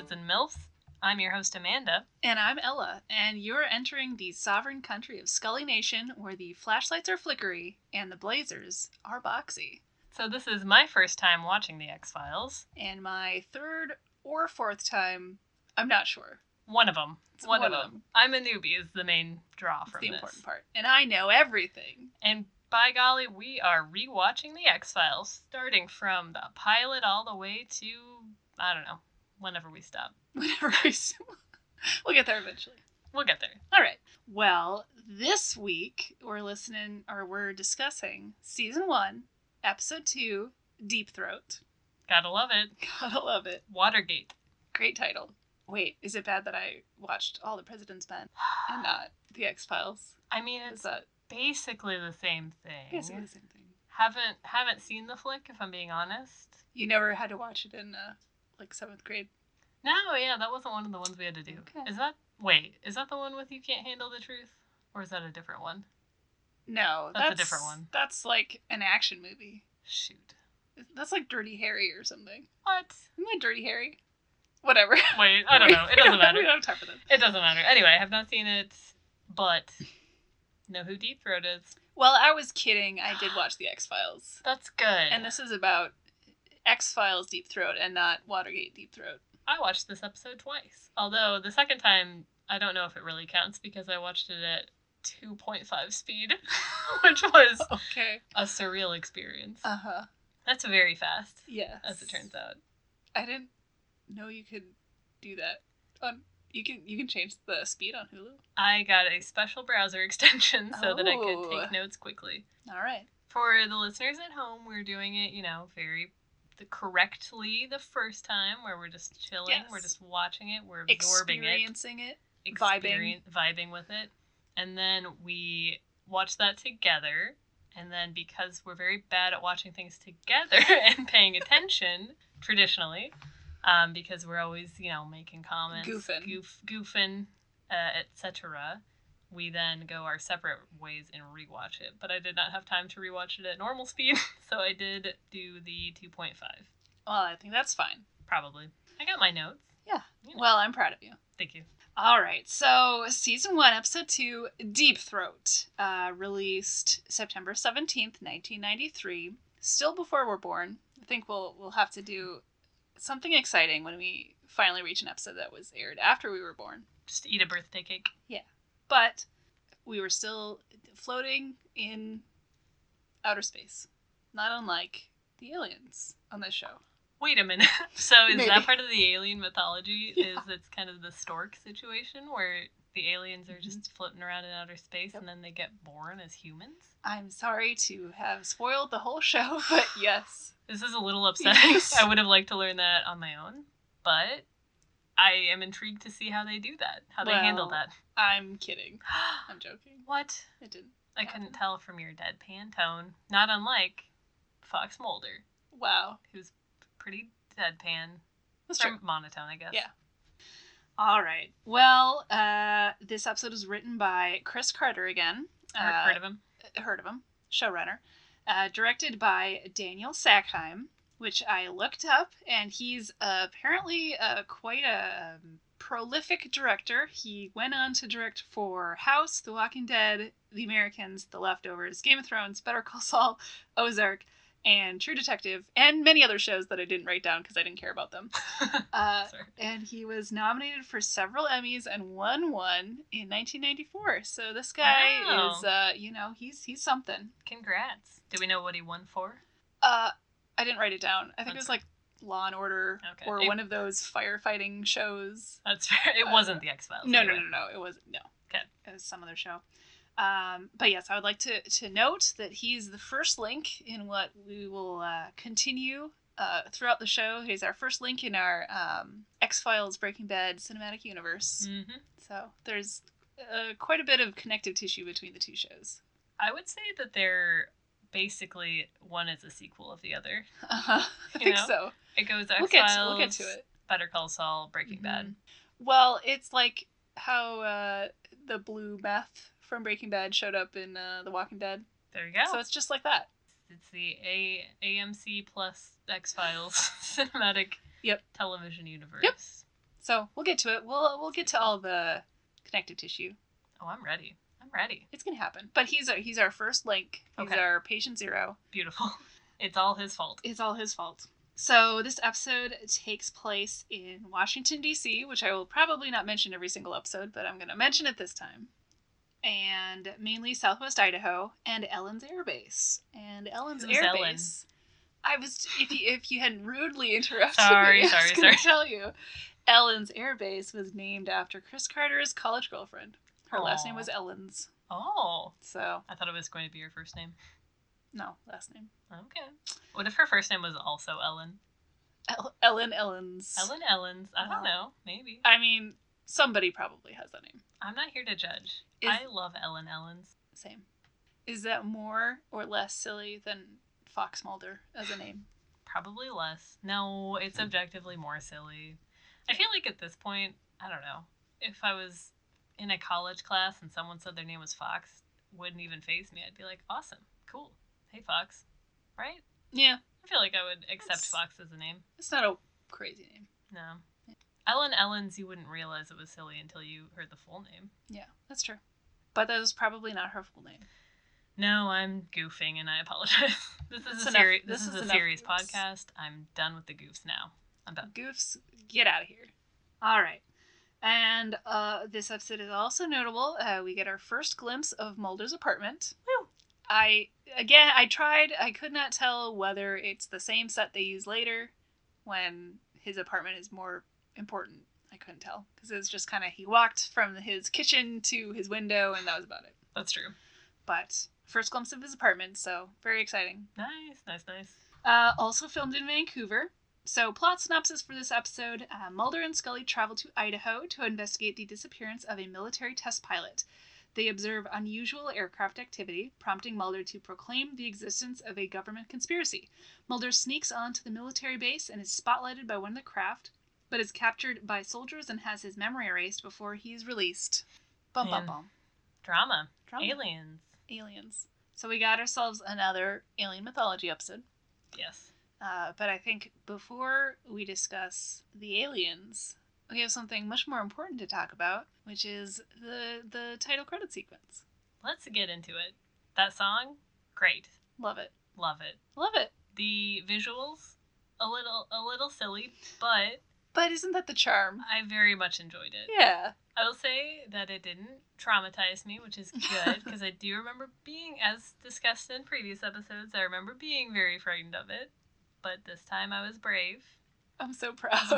Misfits and MILFs. I'm your host, Amanda. And I'm Ella, and you're entering the sovereign country of Scully Nation, where the flashlights are flickery and the blazers are boxy. So this is my first time watching The X-Files. And my third or fourth time, I'm not sure. One of them. It's one of them. I'm a newbie is the main draw from It's the this. important part. And I know everything. And by golly, we are rewatching The X-Files, starting from the pilot all the way to, I don't know, whenever we stop. We'll get there eventually. We'll get there. All right. Well, this week we're discussing Season 1, Episode 2, Deep Throat. Gotta love it. Gotta love it. Watergate. Great title. Wait, is it bad that I watched All the President's Men and not The X-Files? I mean, it's basically the same thing. Basically the same thing. Haven't seen the flick, if I'm being honest. You never had to watch it in, 7th grade? No, yeah, that wasn't one of the ones we had to do. Okay. Is that the one with You Can't Handle the Truth? Or is that a different one? No, That's a different one. That's like an action movie. Shoot. That's like Dirty Harry or something. What? Isn't that Dirty Harry? Whatever. Wait, I don't know. It doesn't matter. We don't have time for this. It doesn't matter. Anyway, I have not seen it, but know who Deep Throat is. Well, I was kidding. I did watch The X-Files. That's good. And this is about X-Files Deep Throat and not Watergate Deep Throat. I watched this episode twice. Although the second time, I don't know if it really counts because I watched it at 2.5 speed, which was a surreal experience. Uh-huh. That's very fast. Yes. As it turns out. I didn't know you could do that. You can change the speed on Hulu. I got a special browser extension so that I could take notes quickly. All right. For the listeners at home, we're doing it, very correctly the first time, where we're just chilling, yes. We're just watching it, we're absorbing experiencing it, vibing with it, and then we watch that together. And then because we're very bad at watching things together and paying attention, traditionally, because we're always, making comments, goofing, etc., we then go our separate ways and rewatch it. But I did not have time to rewatch it at normal speed, so I did do the 2.5. Well, I think that's fine. Probably. I got my notes. Yeah. Well, I'm proud of you. Thank you. All right, so Season 1, Episode 2, Deep Throat, released September 17th, 1993, still before we're born. I think we'll have to do something exciting when we finally reach an episode that was aired after we were born. Just eat a birthday cake. Yeah, but we were still floating in outer space, not unlike the aliens on this show. Wait a minute. So is Maybe. that part of the alien mythology? Yeah. Is it's kind of the stork situation where the aliens are just floating around in outer space and then they get born as humans? I'm sorry to have spoiled the whole show, but yes. This is a little upsetting. Yes. I would have liked to learn that on my own, but I am intrigued to see how they do that, how they handle that. I'm kidding. I'm joking. What? It didn't. I couldn't tell from your deadpan tone. Not unlike Fox Mulder. Wow. Who's pretty deadpan. That's or true. Monotone, I guess. Yeah. All right. Well, this episode was written by Chris Carter again. Heard of him? Heard of him. Showrunner. Directed by Daniel Sackheim, which I looked up, and he's apparently quite a prolific director. He went on to direct for House, The Walking Dead, The Americans, The Leftovers, Game of Thrones, Better Call Saul, Ozark, and True Detective, and many other shows that I didn't write down because I didn't care about them. And he was nominated for several Emmys and won one in 1994. So this guy is, he's something. Congrats. Do we know what he won for? I didn't write it down. I think it was like Law and Order or one of those firefighting shows. That's fair. It wasn't The X-Files. No. Anyway. It wasn't. No. Okay. It was some other show. But yes, I would like to note that he's the first link in what we will continue throughout the show. He's our first link in our X-Files Breaking Bad cinematic universe. Mm-hmm. So there's quite a bit of connective tissue between the two shows. I would say that they're basically one is a sequel of the other. I think so. It goes X-Files, we'll get to it. Better Call Saul, Breaking Bad. Well, it's like how the blue meth from Breaking Bad showed up in The Walking Dead. There you go. So it's just like that. It's the AMC plus X-Files cinematic television universe. Yep. So we'll get to it. We'll get to all the connective tissue. Oh, I'm ready. I'm ready. It's gonna happen. But he's our first link. He's Okay. our patient zero. Beautiful. It's all his fault. It's all his fault. So this episode takes place in Washington, D.C., which I will probably not mention every single episode, but I'm going to mention it this time. And mainly Southwest Idaho and Ellen's Air Base. And Ellen's Who's Air Ellen? Base. I was, if you hadn't rudely interrupted Sorry, me, I was going sorry. to tell you. Ellen's Air Base was named after Chris Carter's college girlfriend. Her last name Aw. was Ellens. Oh. So, I thought it was going to be your first name. no, last name. Okay. What if her first name was also Ellen? Ellen Ellens. Ellen Ellens. I don't know. Maybe. I mean, somebody probably has that name. I'm not here to judge. Is- I love Ellen Ellens. Same. Is that more or less silly than Fox Mulder as a name? Probably less. No, it's objectively more silly. I feel like at this point, I don't know. If I was in a college class and someone said their name was Fox, wouldn't even faze me. I'd be like, awesome, cool. Hey, Fox. Right? Yeah, I feel like I would accept That's- Fox as a name. it's not a crazy name. No. Ellen Ellens, you wouldn't realize it was silly until you heard the full name. Yeah, that's true. But that was probably not her full name. No, I'm goofing and I apologize. This is That's a enough- serious. this This is is a enough serious goofs. podcast. I'm done with the goofs now. I'm done. Goofs, get out of here. All right. And this episode is also notable. We get our first glimpse of Mulder's apartment. Woo. I could not tell whether it's the same set they use later when his apartment is more important. I couldn't tell because it was just kind of, he walked from his kitchen to his window and that was about it. That's true. But first glimpse of his apartment, so very exciting. Nice. Also filmed in Vancouver. So, plot synopsis for this episode. Mulder and Scully travel to Idaho to investigate the disappearance of a military test pilot. They observe unusual aircraft activity, prompting Mulder to proclaim the existence of a government conspiracy. Mulder sneaks onto the military base and is spotlighted by one of the craft, but is captured by soldiers and has his memory erased before he is released. Bum bum Man. bum. Drama. Drama. Aliens. Aliens. So we got ourselves another alien mythology episode. Yes. But I think before we discuss the aliens, we have something much more important to talk about, which is the title credit sequence. Let's get into it. That song, great. Love it. Love it. Love it. The visuals, a little silly, but But isn't that the charm? I very much enjoyed it. Yeah. I will say that it didn't traumatize me, which is good, because I do remember being, as discussed in previous episodes, I remember being very frightened of it. But this time I was brave. I'm so I was proud.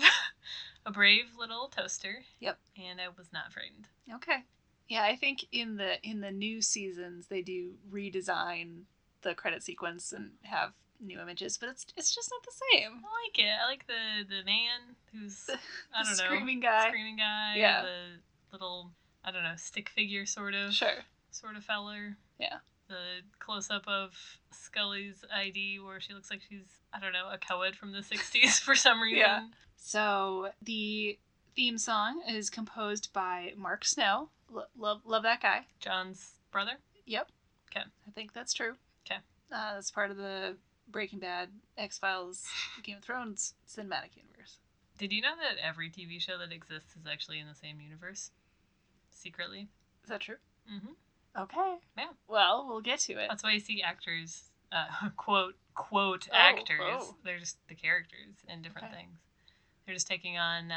a brave little toaster. Yep. And I was not frightened. Okay. Yeah, I think in the new seasons they do redesign the credit sequence and have new images, but it's just not the same. I like it. I like the man who's, I don't know. Screaming guy. Screaming guy. Yeah. The little, I don't know, stick figure sort of feller. Yeah. The close-up of Scully's ID where she looks like she's, I don't know, a co-ed from the 60s for some reason. Yeah. So the theme song is composed by Mark Snow. Love that guy. John's brother? Yep. 'Kay. I think that's true. 'Kay. That's part of the Breaking Bad, X-Files, Game of Thrones cinematic universe. Did you know that every TV show that exists is actually in the same universe? Secretly? Is that true? Mm-hmm. Okay. Yeah. Well, we'll get to it. That's why you see actors, quote, Oh, actors. oh. They're just the characters in different Okay. things. They're just taking on,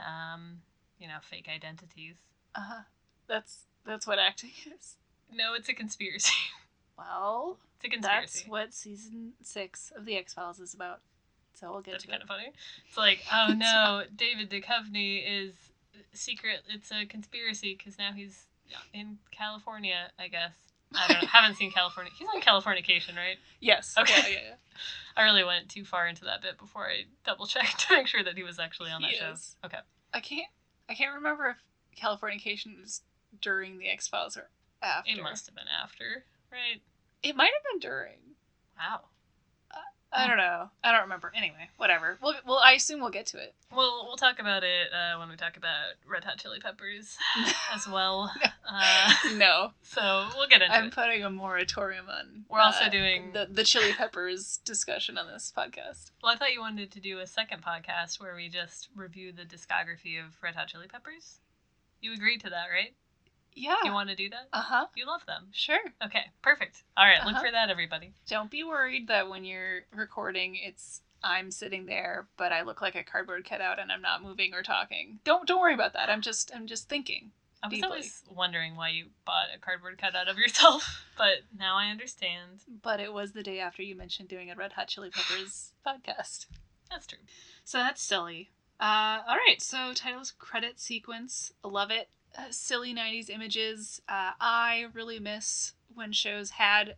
fake identities. Uh-huh. That's what acting is. No, it's a conspiracy. Well, It's a conspiracy. that's what season 6 of the X-Files is about. So we'll get That's to kind it. of funny. It's like, oh no, David Duchovny is secret. It's a conspiracy because now he's in California, I guess. I don't know. Haven't seen California. He's on Californication, right? Yes. Okay. Yeah. I really went too far into that bit before I double checked to make sure that he was actually on that He show. is. Okay. I can't remember if Californication was during the X-Files or after. It must have been after, right? It might have been during. Wow. I don't know. I don't remember. Anyway, whatever. Well, I assume we'll get to it. We'll talk about it when we talk about Red Hot Chili Peppers as well. No. So we'll get into I'm it. putting a moratorium on. We're also doing the Chili Peppers discussion on this podcast. Well, I thought you wanted to do a second podcast where we just review the discography of Red Hot Chili Peppers. You agreed to that, right? Yeah. You want to do that? Uh-huh. You love them. Sure. Okay, perfect. All right, look for that, everybody. Don't be worried that when you're recording, I'm sitting there, but I look like a cardboard cutout and I'm not moving or talking. Don't worry about that. I'm just thinking. I was deeply. always wondering why you bought a cardboard cutout of yourself, but now I understand. But it was the day after you mentioned doing a Red Hot Chili Peppers podcast. That's true. So that's silly. All right, so titles credit sequence. Love it. Silly 90s images. I really miss when shows had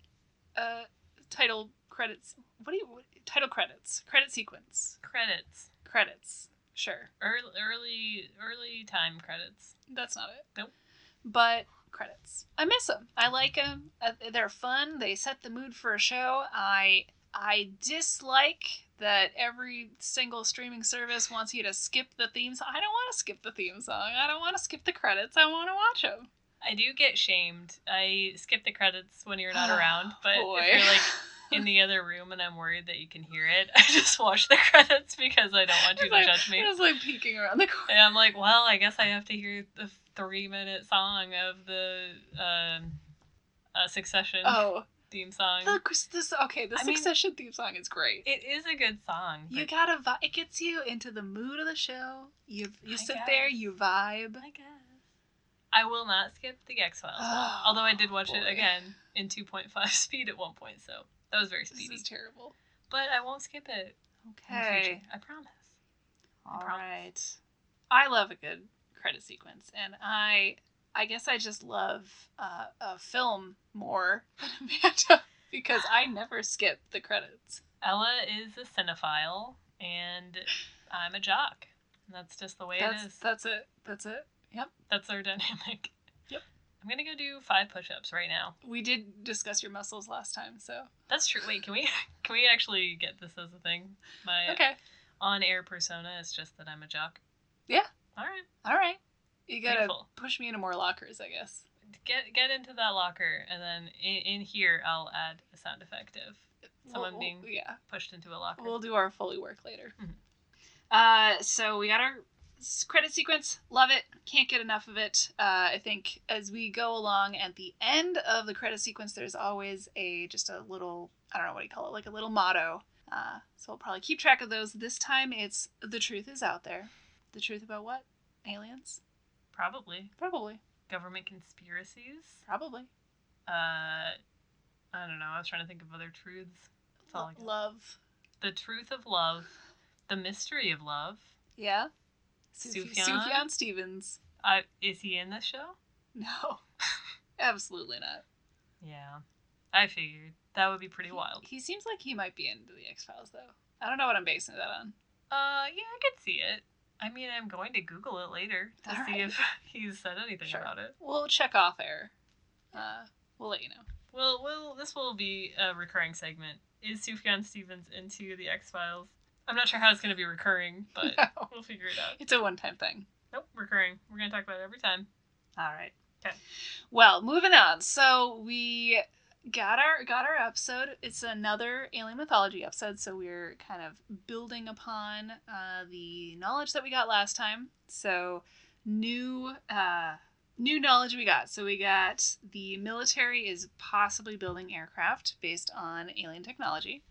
title credits. Title credits? Credit sequence. Credits. Sure. Early time credits. That's not it. Nope. But credits. I miss them. I like them. They're fun. They set the mood for a show. I dislike that every single streaming service wants you to skip the theme song. I don't want to skip the theme song. I don't want to skip the credits. I want to watch them. I do get shamed. I skip the credits when you're not around, but Boy. if you're like in the other room and I'm worried that you can hear it, I just watch the credits because I don't want you to judge me. It's like peeking around the corner. And I'm like, well, I guess I have to hear the 3-minute song of the Succession theme song. The Succession theme song is great. It is a good song. You gotta vibe. It gets you into the mood of the show. You sit there, you vibe. I guess. I will not skip the X-Files. Although I did watch it again in 2.5 speed at one point, so that was very speedy. This is terrible. But I won't skip it. Okay. I promise. All right. I love a good credit sequence, and I guess I just love a film more than Amanda because I never skip the credits. Ella is a cinephile, and I'm a jock. And that's just the way it is. That's it. Yep. That's our dynamic. Yep. I'm gonna go do 5 push-ups right now. We did discuss your muscles last time, so. That's true. Wait, can we actually get this as a thing? My on-air persona is just that I'm a jock. Yeah. All right. You gotta Beautiful. push me into more lockers, I guess. Get into that locker, and then in here I'll add a sound effect of someone being pushed into a locker. We'll do our Foley work later. Mm-hmm. So we got our credit sequence. Love it. Can't get enough of it. I think as we go along, at the end of the credit sequence, there's always just a little, I don't know what you call it, like a little motto. So we'll probably keep track of those. This time it's "The truth is out there." The truth about what? Aliens? Probably. Government conspiracies? Probably. I don't know. I was trying to think of other truths. That's all I got. Love. The truth of love. The mystery of love. Yeah. Sufjan Stevens. Is he in this show? No. Absolutely not. Yeah. I figured. That would be pretty wild. He seems like he might be into the X-Files, though. I don't know what I'm basing that on. Yeah, I could see it. I mean, I'm going to Google it later to see if he's said anything about it. We'll check off air. We'll let you know. Well, this will be a recurring segment. Is Sufjan Stevens into the X-Files? I'm not sure how it's going to be recurring, but we'll figure it out. It's a one-time thing. Nope, recurring. We're going to talk about it every time. All right. Okay. Well, moving on. So we got our episode. It's another alien mythology episode, so we're kind of building upon the knowledge that we got last time. So new knowledge we got. So we got the military is possibly building aircraft based on alien technology.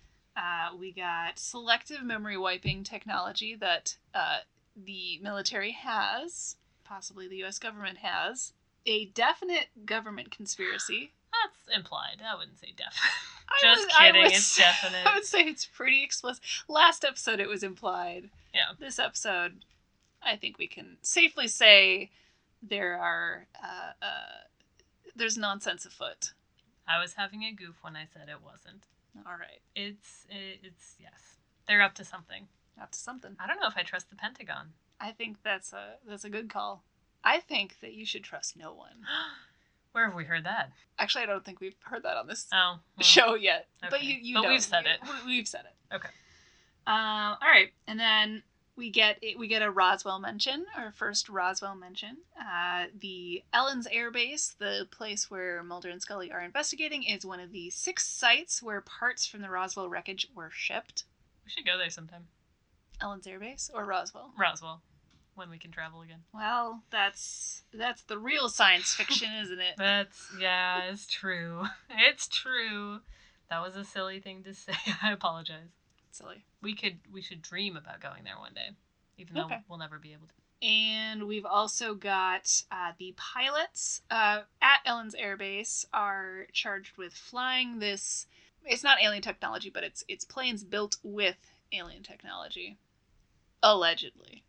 We got selective memory wiping technology that the military has, possibly the U.S. government has. A definite government conspiracy. That's implied. I wouldn't say definite. Just kidding. It's definite. I would say it's pretty explicit. Last episode, it was implied. Yeah. This episode, I think we can safely say there's nonsense afoot. I was having a goof when I said it wasn't. All right. It's yes. They're up to something. Up to something. I don't know if I trust the Pentagon. I think that's a good call. I think that you should trust no one. Where have we heard that? Actually, I don't think we've heard that on this Oh. Well, show yet. But okay. you But know, we've said it. We've said it. Okay. All right, and then we get a Roswell mention, our first Roswell mention. The Ellen's Air Base, the place where Mulder and Scully are investigating, is one of the 6 sites where parts from the Roswell wreckage were shipped. We should go there sometime. Ellen's Air Base or Roswell? Roswell. When we can travel again. Well, that's the real science fiction, isn't it? It's true. It's true. That was a silly thing to say. I apologize. Silly. We should dream about going there one day, even though we'll never be able to. And we've also got the pilots at Ellen's Air Base are charged with flying this. It's not alien technology, but it's planes built with alien technology. Allegedly.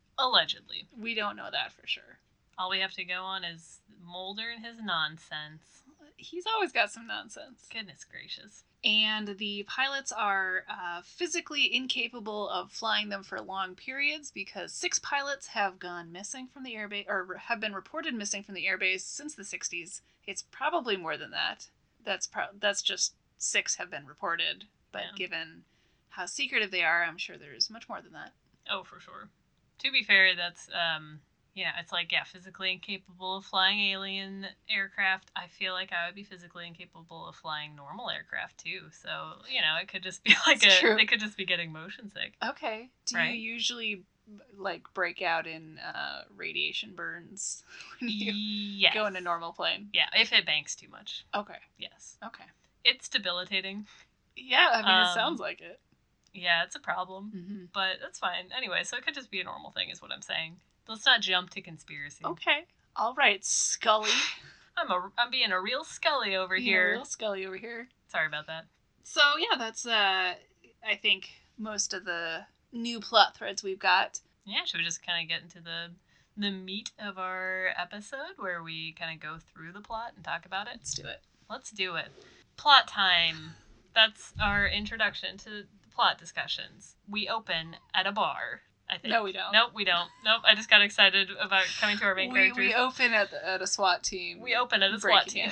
We don't know that for sure. All we have to go on is Mulder and his nonsense. He's always got some nonsense. Goodness gracious. And the pilots are physically incapable of flying them for long periods because 6 pilots have gone missing from the airbase, or have been reported missing from the airbase since the 60s. It's probably more than that. That's just 6 have been reported. But given how secretive they are, I'm sure there's much more than that. Oh, for sure. To be fair, that's it's like, physically incapable of flying alien aircraft. I feel like I would be physically incapable of flying normal aircraft too. So, it could just be like they could just be getting motion sick. Okay. Do you usually break out in radiation burns when you go in a normal plane? Yeah, if it banks too much. Okay. Yes. Okay. It's debilitating. Yeah, I mean, it sounds like it. Yeah, it's a problem, but that's fine. Anyway, so it could just be a normal thing is what I'm saying. Let's not jump to conspiracy. Okay. All right, Scully. I'm being a real Scully over here. A real Scully over here. Sorry about that. So, yeah, that's, I think, most of the new plot threads we've got. Yeah, should we just kind of get into the meat of our episode where we kind of go through the plot and talk about it? Let's do it. Plot time. That's our introduction to plot discussions. We open at a bar, I think. No, we don't. Nope, we don't. Nope, I just got excited about coming to our main characters. We open at a SWAT team. We open at a SWAT team.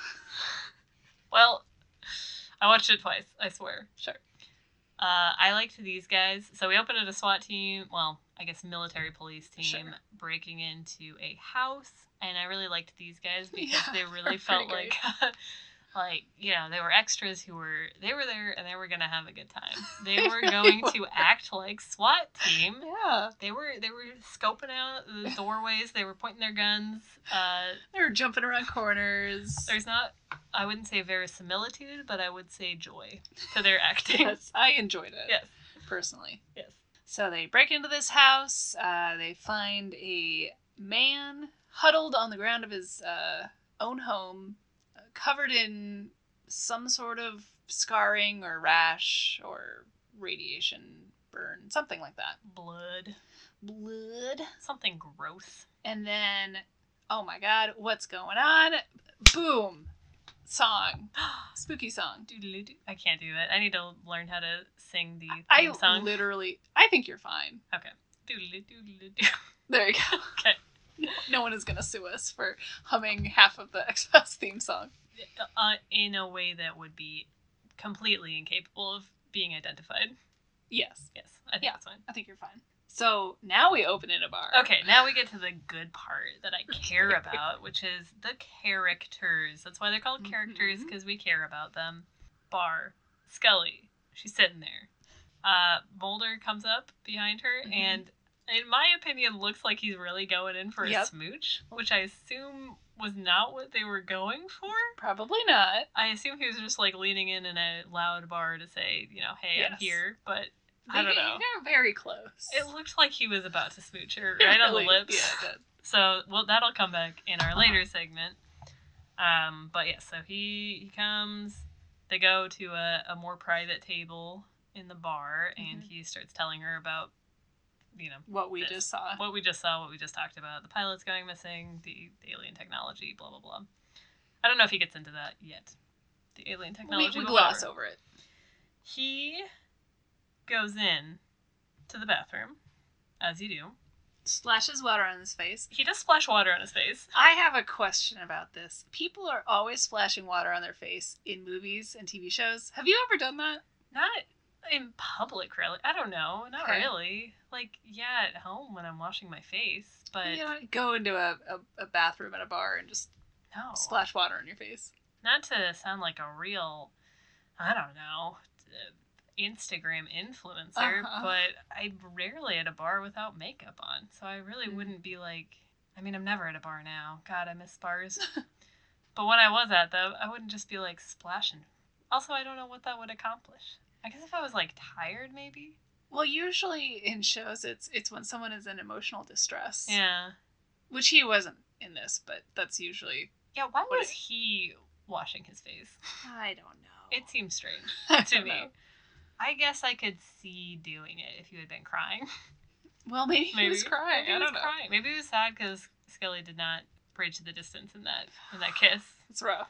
Well, I watched it twice, I swear. Sure. I liked these guys. So we open at a SWAT team, well, I guess military police team, breaking into a house. And I really liked these guys because they really felt like... they were extras they were there and they were going to have a good time. They were going to act like SWAT team. Yeah. They were scoping out the doorways. They were pointing their guns. They were jumping around corners. There's not, I wouldn't say verisimilitude, but I would say joy to their acting. Yes, I enjoyed it. Yes. Personally. Yes. So they break into this house. They find a man huddled on the ground of his own home, covered in some sort of scarring or rash or radiation burn, something like that. Blood. Something gross. And then, oh my god, what's going on? Boom! Song. Spooky song. I can't do it. I need to learn how to sing the theme song. I think you're fine. Okay. There you go. Okay. No one is going to sue us for humming half of the X-Files theme song. In a way that would be completely incapable of being identified. Yes. Yes, I think that's fine. I think you're fine. So now we open in a bar. Okay, now we get to the good part that I care about, which is the characters. That's why they're called characters, because we care about them. Bar. Scully. She's sitting there. Mulder comes up behind her, and in my opinion, looks like he's really going in for a smooch, which I assume was not what they were going for. Probably not. I assume he was just leaning in a loud bar to say, hey, I'm here, but I don't know. They're very close. It looked like he was about to smooch her right on the lips. Yeah, it did. So, that'll come back in our later segment. But yeah, so he comes, they go to a more private table in the bar, and he starts telling her about what we just saw. What we just talked about. The pilots going missing, the alien technology, blah, blah, blah. I don't know if he gets into that yet. The alien technology. We gloss over it. He goes in to the bathroom, as you do. Splashes water on his face. He does splash water on his face. I have a question about this. People are always splashing water on their face in movies and TV shows. Have you ever done that? Not in public, really. I don't know. Not Okay. really. Like, yeah, at home when I'm washing my face, but You know, go into a bathroom at a bar and just no. splash water on your face. Not to sound like a real, I don't know, Instagram influencer, Uh-huh. but I'm rarely at a bar without makeup on. So I really wouldn't be like, I mean, I'm never at a bar now. God, I miss bars. But when I was at them, I wouldn't just be like splashing. Also, I don't know what that would accomplish. I guess if I was like tired, maybe. Well, usually in shows, it's when someone is in emotional distress. Yeah. Which he wasn't in this, but that's usually. Yeah, why What was it- he washing his face? I don't know. It seems strange I to don't me. know. I guess I could see doing it if you had been crying. Well, maybe he was crying. Maybe I he was don't know. crying. Maybe he was sad because Scully did not bridge the distance in that kiss. It's rough.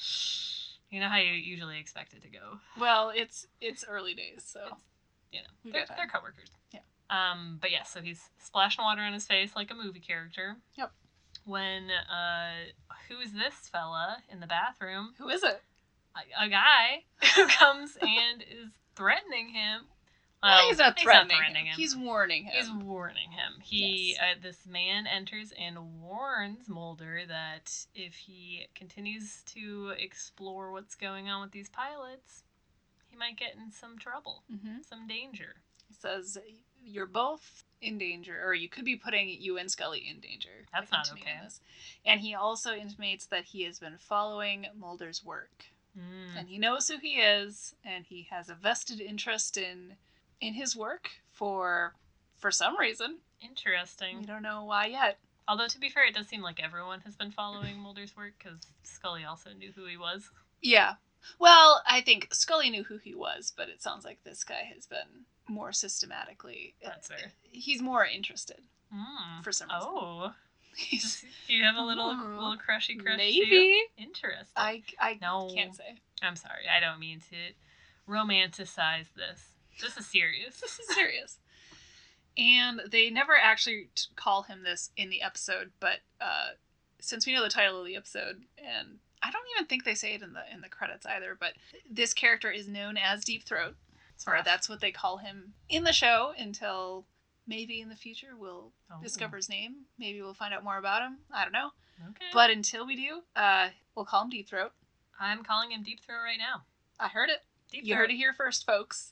You know how you usually expect it to go. Well, it's early days, so You know, We they're got time. they're coworkers. Yeah. But yeah, so he's splashing water on his face like a movie character. Yep. When who's this fella in the bathroom? who is it? A guy who comes and is threatening him. Well, he's not threatening him. He's warning him. He's warning him. He, this man enters and warns Mulder that if he continues to explore what's going on with these pilots, he might get in some trouble, Mhm. some danger. He says you're both in danger, or you could be putting you and Scully in danger. That's by not continuing okay. this. And he also intimates that he has been following Mulder's work, and he knows who he is, and he has a vested interest in his work for some reason. Interesting. We don't know why yet. Although, to be fair, it does seem like everyone has been following Mulder's work because Scully also knew who he was. Yeah. Well, I think Scully knew who he was, but it sounds like this guy has been more systematically. That's fair. He's more interested Mm. for some reason. Oh. He's You have a little Oh, crushy crush maybe. too? Interesting. I No. can't say. I'm sorry. I don't mean to romanticize this. This is serious. This is serious. And they never actually call him this in the episode, but since we know the title of the episode, and I don't even think they say it in the credits either, but this character is known as Deep Throat, It's or rough. that's what they call him in the show until maybe in the future we'll Oh. discover his name. Maybe we'll find out more about him. I don't know. Okay. But until we do, we'll call him Deep Throat. I'm calling him Deep Throat right now. I heard it. Deep You Throat. heard it here first, folks.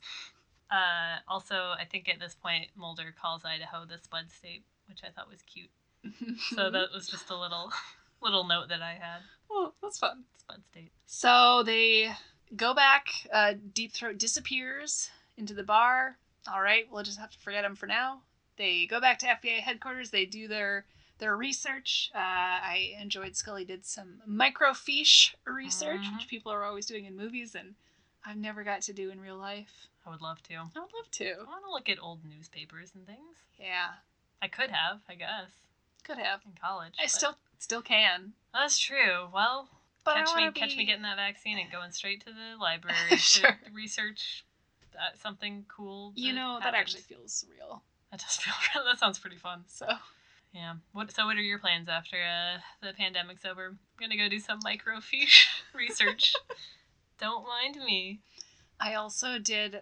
Also, I think at this point, Mulder calls Idaho the Spud State, which I thought was cute. So that was just a little note that I had. Well, that's fun. Spud State. So they go back. Deep Throat disappears into the bar. All right, we'll just have to forget him for now. They go back to FBI headquarters. They do their research. I enjoyed Scully did some microfiche research, Mhm. which people are always doing in movies, and I've never got to do in real life. I would love to. I would love I to. want to look at old newspapers and things. Yeah, I could have, I guess, could have. in college. I but- still can. That's true. Well, But catch I me wanna be... getting that vaccine and going straight to the library Sure. to research something cool. You know, that happened. actually feels real. That does feel real. That sounds pretty fun. So Yeah. What are your plans after the pandemic's over? I'm gonna go do some microfiche research. Don't mind me. I also did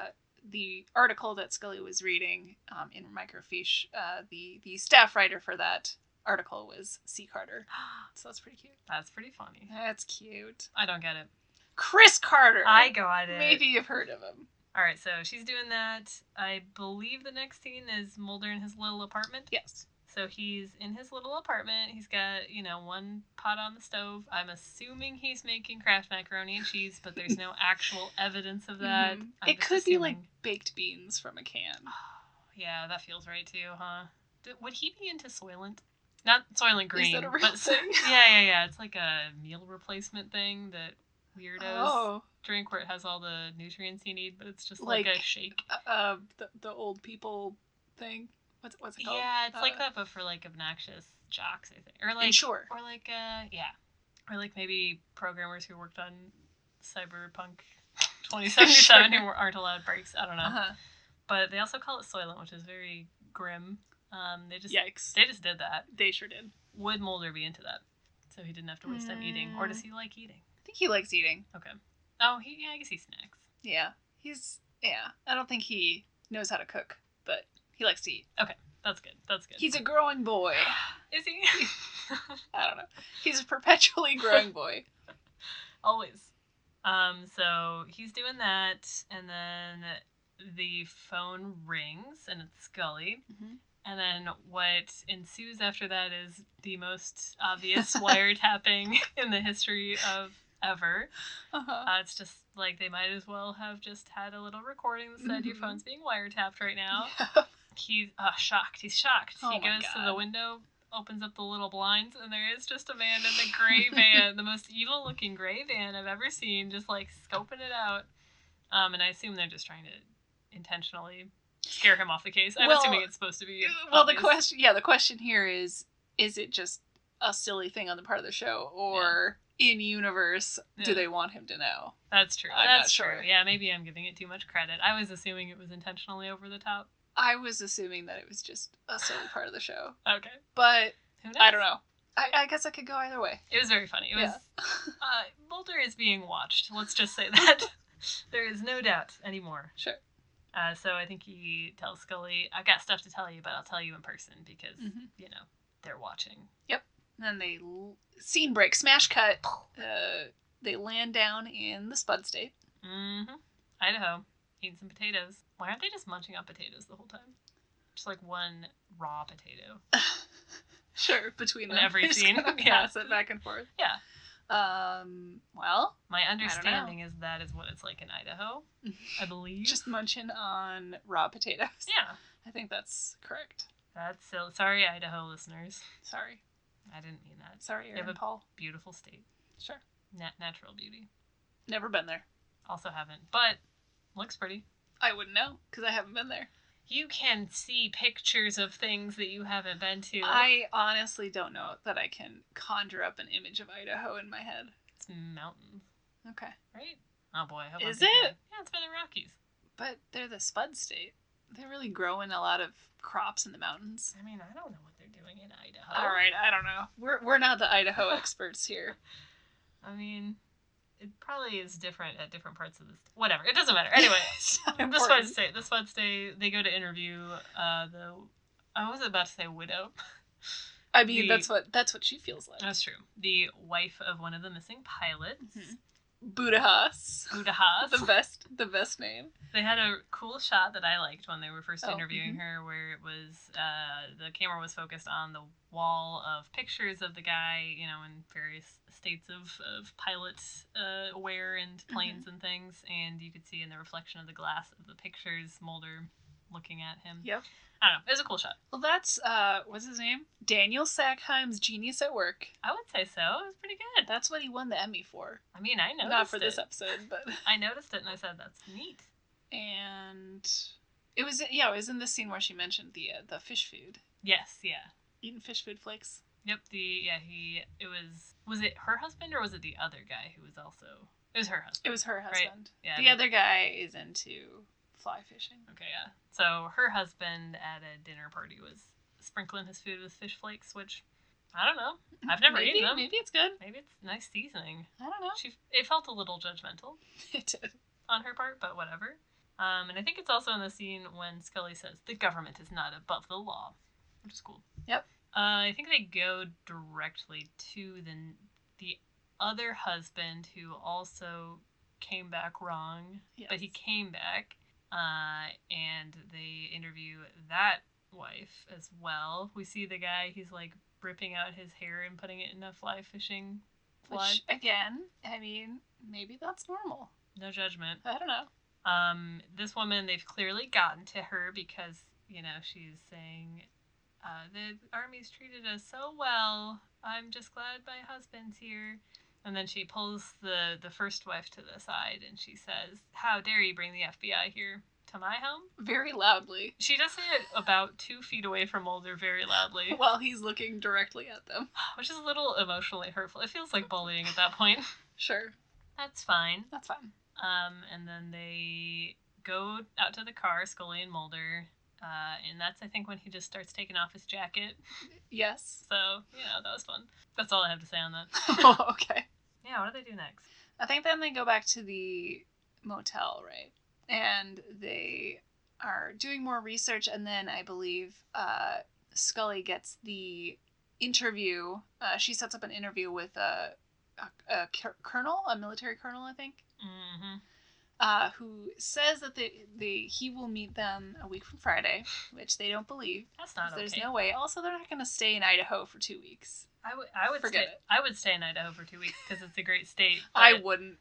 the article that Scully was reading in Microfiche. The staff writer for that article was C. Carter. So that's pretty cute. That's pretty funny. That's cute. I don't get it. Chris Carter. I got it. Maybe you've heard of him. All right, so she's doing that. I believe the next scene is Mulder in his little apartment. Yes. So he's in his little apartment. He's got, one pot on the stove. I'm assuming he's making Kraft macaroni and cheese, but there's no actual evidence of that. Mhm. I'm It just could be like assuming. baked beans from a can. Yeah, that feels right too, huh? Would he be into Soylent? Not Soylent Green. that a real but thing? Yeah. It's like a meal replacement thing that weirdos Oh, drink where it has all the nutrients you need, but it's just Like, like a shake. the old people thing. What's it called? Yeah, it's like that, but for like obnoxious jocks, I think, or like Ensure. or like or like maybe programmers who worked on Cyberpunk 2077 who aren't allowed breaks. I don't know, Uh-huh. but they also call it Soylent, which is very grim. Yikes. They just did that. They sure did. Would Mulder be into that? So he didn't have to waste time eating, or does he like eating? I think he likes eating. Okay. Oh, I guess he snacks. Yeah. I don't think he knows how to cook, but he likes to eat. Okay, that's good. That's good. He's a growing boy. Is he? I don't know. He's a perpetually growing boy. Always. So he's doing that, and then the phone rings, and it's Scully. Mm-hmm. And then what ensues after that is the most obvious wiretapping in the history of ever. Uh-huh. It's just like they might as well have just had a little recording that said your phone's being wiretapped right now. Yeah. He's shocked. He's shocked. Oh He my goes to the God. window, opens up the little blinds, and there is just a man in the gray van, the most evil looking gray van I've ever seen, just like scoping it out. And I assume they're just trying to intentionally scare him off the case. I'm assuming it's supposed to be obvious. The question here is it just a silly thing on the part of the show, or in universe do they want him to know? That's true. I'm That's not sure. true. Yeah, maybe I'm giving it too much credit. I was assuming it was intentionally over the top. I was assuming that it was just a silly part of the show, Okay. but Who knows? I don't know. I guess I could go either way. It was very funny. It was Mulder is being watched. Let's just say that. There is no doubt anymore. Sure. So I think he tells Scully, "I've got stuff to tell you, but I'll tell you in person because they're watching." Yep. And then scene break, smash cut. They land down in the Spud State. Mm-hmm. Idaho, eating some potatoes. Why aren't they just munching on potatoes the whole time? Just like one raw potato. Sure, between in them. every scene. Pass it back and forth. Yeah. Well, my understanding is that is what it's like in Idaho, I believe. Just munching on raw potatoes. Yeah. I think that's correct. That's so sorry, Idaho listeners. Sorry. I didn't mean that. Sorry, Aaron Paul. Beautiful state. Sure. Natural beauty. Never been there. Also haven't, but looks pretty. I wouldn't know because I haven't been there. You can see pictures of things that you haven't been to. I honestly don't know that I can conjure up an image of Idaho in my head. It's mountains. Okay. Right? Oh boy. I hope Is I'm thinking. it? Yeah, it's by the Rockies. But they're the Spud State. They're really growing a lot of crops in the mountains. I mean, I don't know what they're doing in Idaho. All right, I don't know. We're not the Idaho experts here. I mean, it probably is different at different parts of this. Whatever, it doesn't matter. Anyway, the Spud State. They go to interview I was about to say widow. I mean, that's what she feels like. That's true. The wife of one of the missing pilots. Mm-hmm. Budahas. The best name. They had a cool shot that I liked when they were first interviewing her, where it was the camera was focused on the wall of pictures of the guy, in various states of pilot wear and planes and things, and you could see in the reflection of the glass of the pictures Mulder looking at him. Yep. I don't know. It was a cool shot. Well, that's what's his name? Daniel Sackheim's Genius at Work. I would say so. It was pretty good. That's what he won the Emmy for. I mean, I noticed Not for this episode, but I noticed it and I said that's neat. And it was in this scene where she mentioned the fish food. Yes, yeah. Eating fish food flakes. Yep. Was it her husband or was it the other guy who was also? It was her husband. It was her husband. Right? Yeah. The other guy is into fly fishing. Okay, yeah. So her husband at a dinner party was sprinkling his food with fish flakes, which I don't know. I've never eaten them. Maybe it's good. Maybe it's nice seasoning. I don't know. It felt a little judgmental. It did. On her part, but whatever. And I think it's also in the scene when Scully says, "The government is not above the law," which is cool. Yep. I think they go directly to the other husband who also came back wrong, but he came back, and they interview that wife as well. We see the guy, he's like ripping out his hair and putting it in a fly fishing fly. Which, again, I mean, maybe that's normal. No judgment. I don't know. This woman, they've clearly gotten to her because, she's saying, the army's treated us so well. I'm just glad my husband's here. And then she pulls the first wife to the side and she says, "How dare you bring the FBI here to my home?" Very loudly. She does say it about 2 feet away from Mulder very loudly. While he's looking directly at them. Which is a little emotionally hurtful. It feels like bullying at that point. Sure. That's fine. That's fine. And then they go out to the car, Scully and Mulder, And that's, I think, when he just starts taking off his jacket. Yes. So, that was fun. That's all I have to say on that. Oh, okay. Yeah, what do they do next? I think then they go back to the motel, right? And they are doing more research, and then I believe Scully gets the interview. She sets up an interview with a colonel, a military colonel, I think, who says that he will meet them a week from Friday, which they don't believe. That's not okay. There's no way. Also, they're not going to stay in Idaho for 2 weeks. I would stay in Idaho for 2 weeks because it's a great state. I wouldn't.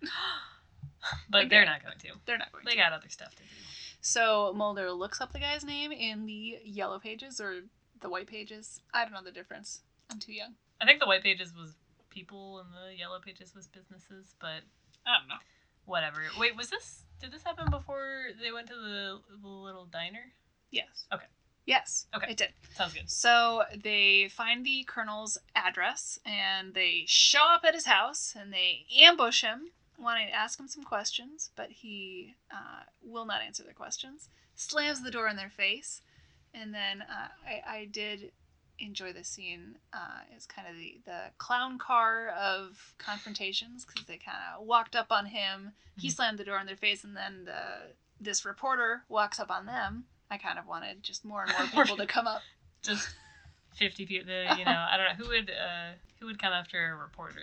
But they're not going to. They're not going to. They got other stuff to do. So Mulder looks up the guy's name in the yellow pages or the white pages. I don't know the difference. I'm too young. I think the white pages was people and the yellow pages was businesses, but I don't know. Whatever. Wait, did this happen before they went to the little diner? Yes. Okay. Yes. Okay. It did. Sounds good. So they find the colonel's address and they show up at his house and they ambush him, wanting to ask him some questions, but he will not answer their questions. Slams the door in their face, and then I did enjoy this scene. It's kind of the clown car of confrontations because they kind of walked up on him. He slammed the door in their face, and then this reporter walks up on them. I kind of wanted just more and more people to come up. Just 50 people. I don't know who would come after a reporter.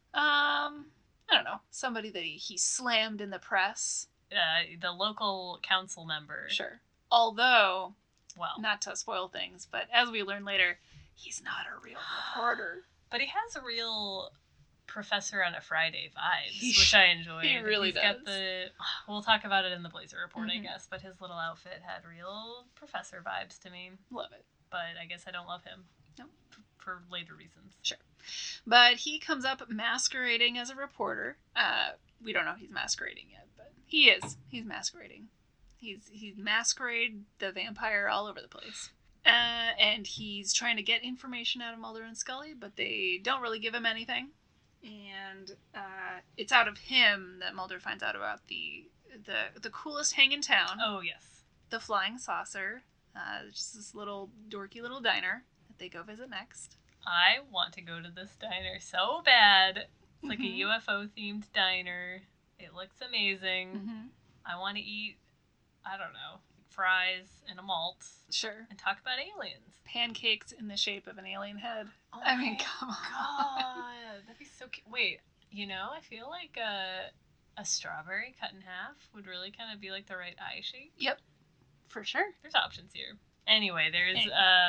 I don't know, somebody that he slammed in the press. The local council member. Sure. Although, well, not to spoil things, but as we learn later, he's not a real reporter. But he has a real Professor on a Friday vibes, which I enjoyed. He really does. We'll talk about it in the Blazer Report, I guess, but his little outfit had real Professor vibes to me. Love it. But I guess I don't love him. No. For later reasons. Sure. But he comes up masquerading as a reporter. We don't know if he's masquerading yet, but he is. He's masquerading. He's masquerade the vampire all over the place. And he's trying to get information out of Mulder and Scully, but they don't really give him anything. And it's out of him that Mulder finds out about the coolest hang in town. Oh, yes. The Flying Saucer. Just this little dorky little diner that they go visit next. I want to go to this diner so bad. It's like a UFO themed diner. It looks amazing. I want to eat, I don't know, fries and a malt. Sure. And talk about aliens. Pancakes in the shape of an alien head. Oh I mean, come on. God, that'd be so cute. Wait, I feel like a strawberry cut in half would really kind of be like the right eye shape. Yep. For sure. There's options here. Anyway, there's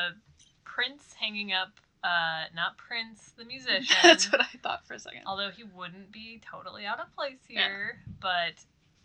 Prince hanging up. Not Prince, the musician. That's what I thought for a second. Although he wouldn't be totally out of place here. Yeah. But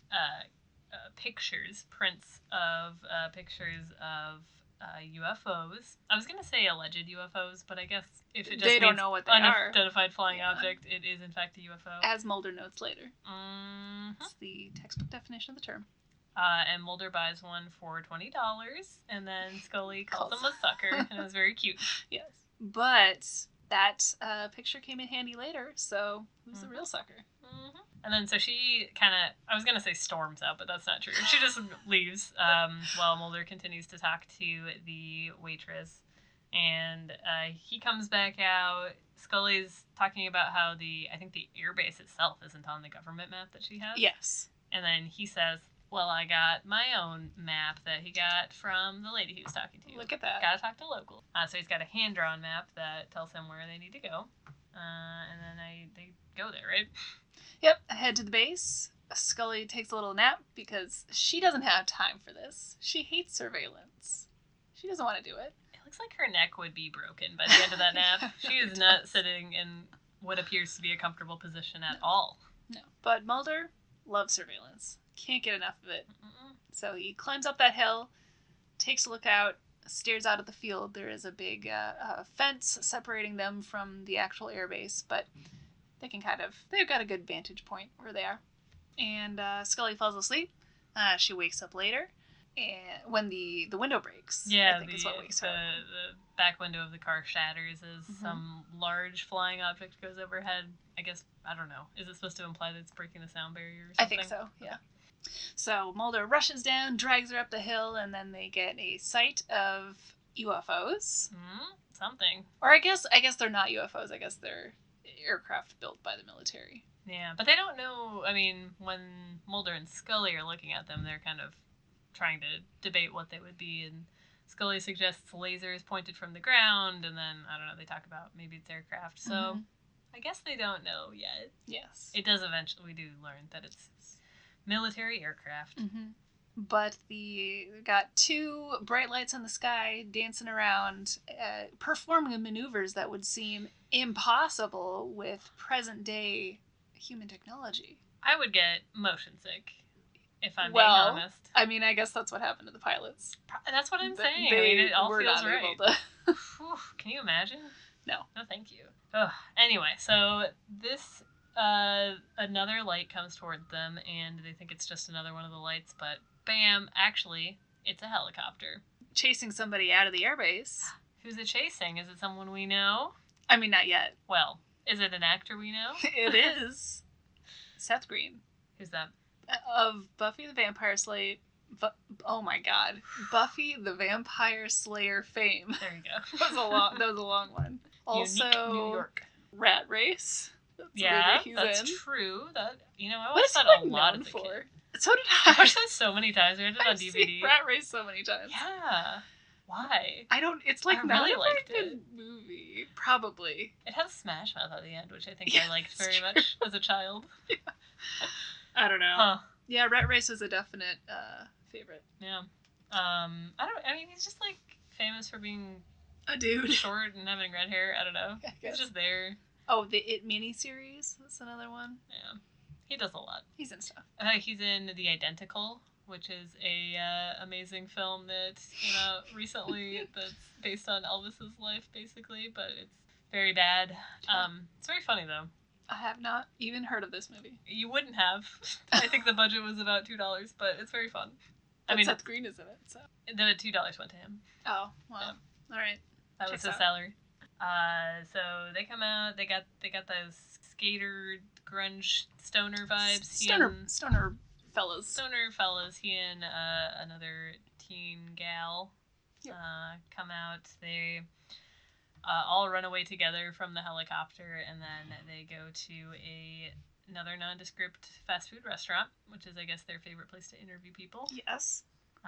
prints of pictures of UFOs. I was going to say alleged UFOs, but I guess if it just they don't know what they are. Unidentified flying object, it is in fact a UFO. As Mulder notes later. It's the textbook definition of the term. And Mulder buys one for $20, and then Scully calls him a sucker, and it was very cute. Yes. But that picture came in handy later, so who's the real sucker? And then so she kind of, I was going to say storms out, but that's not true. She just leaves while Mulder continues to talk to the waitress. And he comes back out. Scully's talking about how I think the airbase itself isn't on the government map that she has. Yes. And then he says, well, I got my own map that he got from the lady he was talking to. Look at that. Gotta talk to locals. So he's got a hand-drawn map that tells him where they need to go. And then they go there, right? Yep, head to the base. Scully takes a little nap because she doesn't have time for this. She hates surveillance. She doesn't want to do it. It looks like her neck would be broken by the end of that nap. She is not sitting in what appears to be a comfortable position at all. No, but Mulder loves surveillance. Can't get enough of it. So he climbs up that hill, takes a look out, stares out at the field. There is a big fence separating them from the actual airbase, but they've got a good vantage point where they are. And Scully falls asleep. She wakes up later, and when the window breaks. Yeah, I think is what wakes her up. The back window of the car shatters as some large flying object goes overhead. I guess, I don't know. Is it supposed to imply that it's breaking the sound barrier or something? I think so, yeah. So Mulder rushes down, drags her up the hill, and then they get a sight of UFOs. Something. Or I guess they're not UFOs. I guess they're aircraft built by the military. Yeah, but they don't know. I mean, when Mulder and Scully are looking at them, they're kind of trying to debate what they would be, and Scully suggests lasers pointed from the ground, and then, I don't know, they talk about maybe it's aircraft. So I guess they don't know yet. Yes. It does eventually, we do learn that it's military aircraft. But we got two bright lights in the sky dancing around, performing maneuvers that would seem impossible with present-day human technology. I would get motion sick, if I'm being Well, honest. I mean, I guess that's what happened to the pilots. That's what I'm saying. They I mean, it all were feels not right. able to. Whew, can you imagine? No. No, thank you. Ugh. Anyway, so this, another light comes toward them, and they think it's just another one of the lights, but bam, actually, it's a helicopter. Chasing somebody out of the airbase. Who's it chasing? Is it someone we know? I mean, not yet. Well, is it an actor we know? It is Seth Green. Who's that? Of Buffy the Vampire Slayer. Oh my god. Buffy the Vampire Slayer fame. There you go. That was a long one. Also, Unique New York. Rat Race. That's a Yeah, movie he's that's in. true. That, you know, I What watched is that he a lot as a for? kid. So did I I. watched that so many times. I had it on I've DVD. seen Rat Race so many times. Yeah. Why? I don't. It's like I not really a liked very good movie. Probably. It has Smash Mouth at the end, which I think Yeah, I liked that's very true. much as a child. I don't know. Huh. Yeah, Rat Race is a definite favorite. Yeah. I mean, he's just like famous for being A dude. short and having red hair. I don't know. I guess. He's just there. Oh, the It miniseries. That's another one. Yeah. He does a lot. He's in stuff. He's in The Identical, which is a amazing film that came out recently that's based on Elvis's life, basically, but it's very bad. It's very funny, though. I have not even heard of this movie. You wouldn't have. I think the budget was about $2, but it's very fun. But Seth Green is in it, so. The $2 went to him. Oh, well. All right. That was Checks his out. salary. So they come out. They got those skater grunge stoner vibes. Stoner fellas. Stoner fellas. He and another teen gal Yep. come out. They all run away together from the helicopter, and then they go to another nondescript fast food restaurant, which is, I guess, their favorite place to interview people. Yes.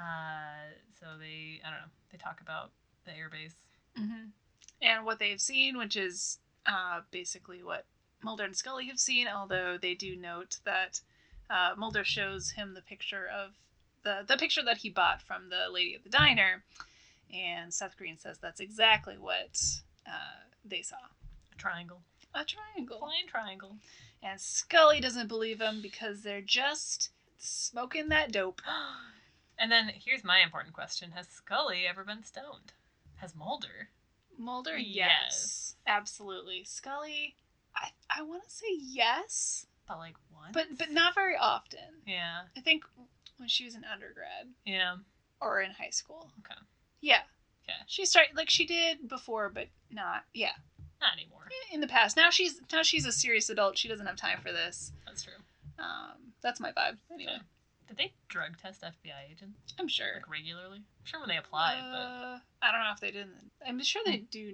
So they, I don't know, they talk about the airbase. Mm-hmm. And what they've seen, which is basically what Mulder and Scully have seen, although they do note that Mulder shows him the picture of the picture that he bought from the lady at the diner, and Seth Green says that's exactly what they saw. A triangle. A triangle. Flying triangle. And Scully doesn't believe him because they're just smoking that dope. And then here's my important question. Has Scully ever been stoned? Has Mulder? Mulder, Yes. yes. Absolutely. Scully, I want to say yes, But like once? but not very often. Yeah. I think when she was in undergrad Yeah. or in high school. Okay. Yeah. Okay. She started like she did before, but not. Yeah. Not anymore. In the past. Now she's a serious adult. She doesn't have time for this. That's true. That's my vibe. Anyway, Okay. Did they drug test FBI agents I'm sure. like regularly? I'm sure when they applied, I don't know if they did. I'm sure they do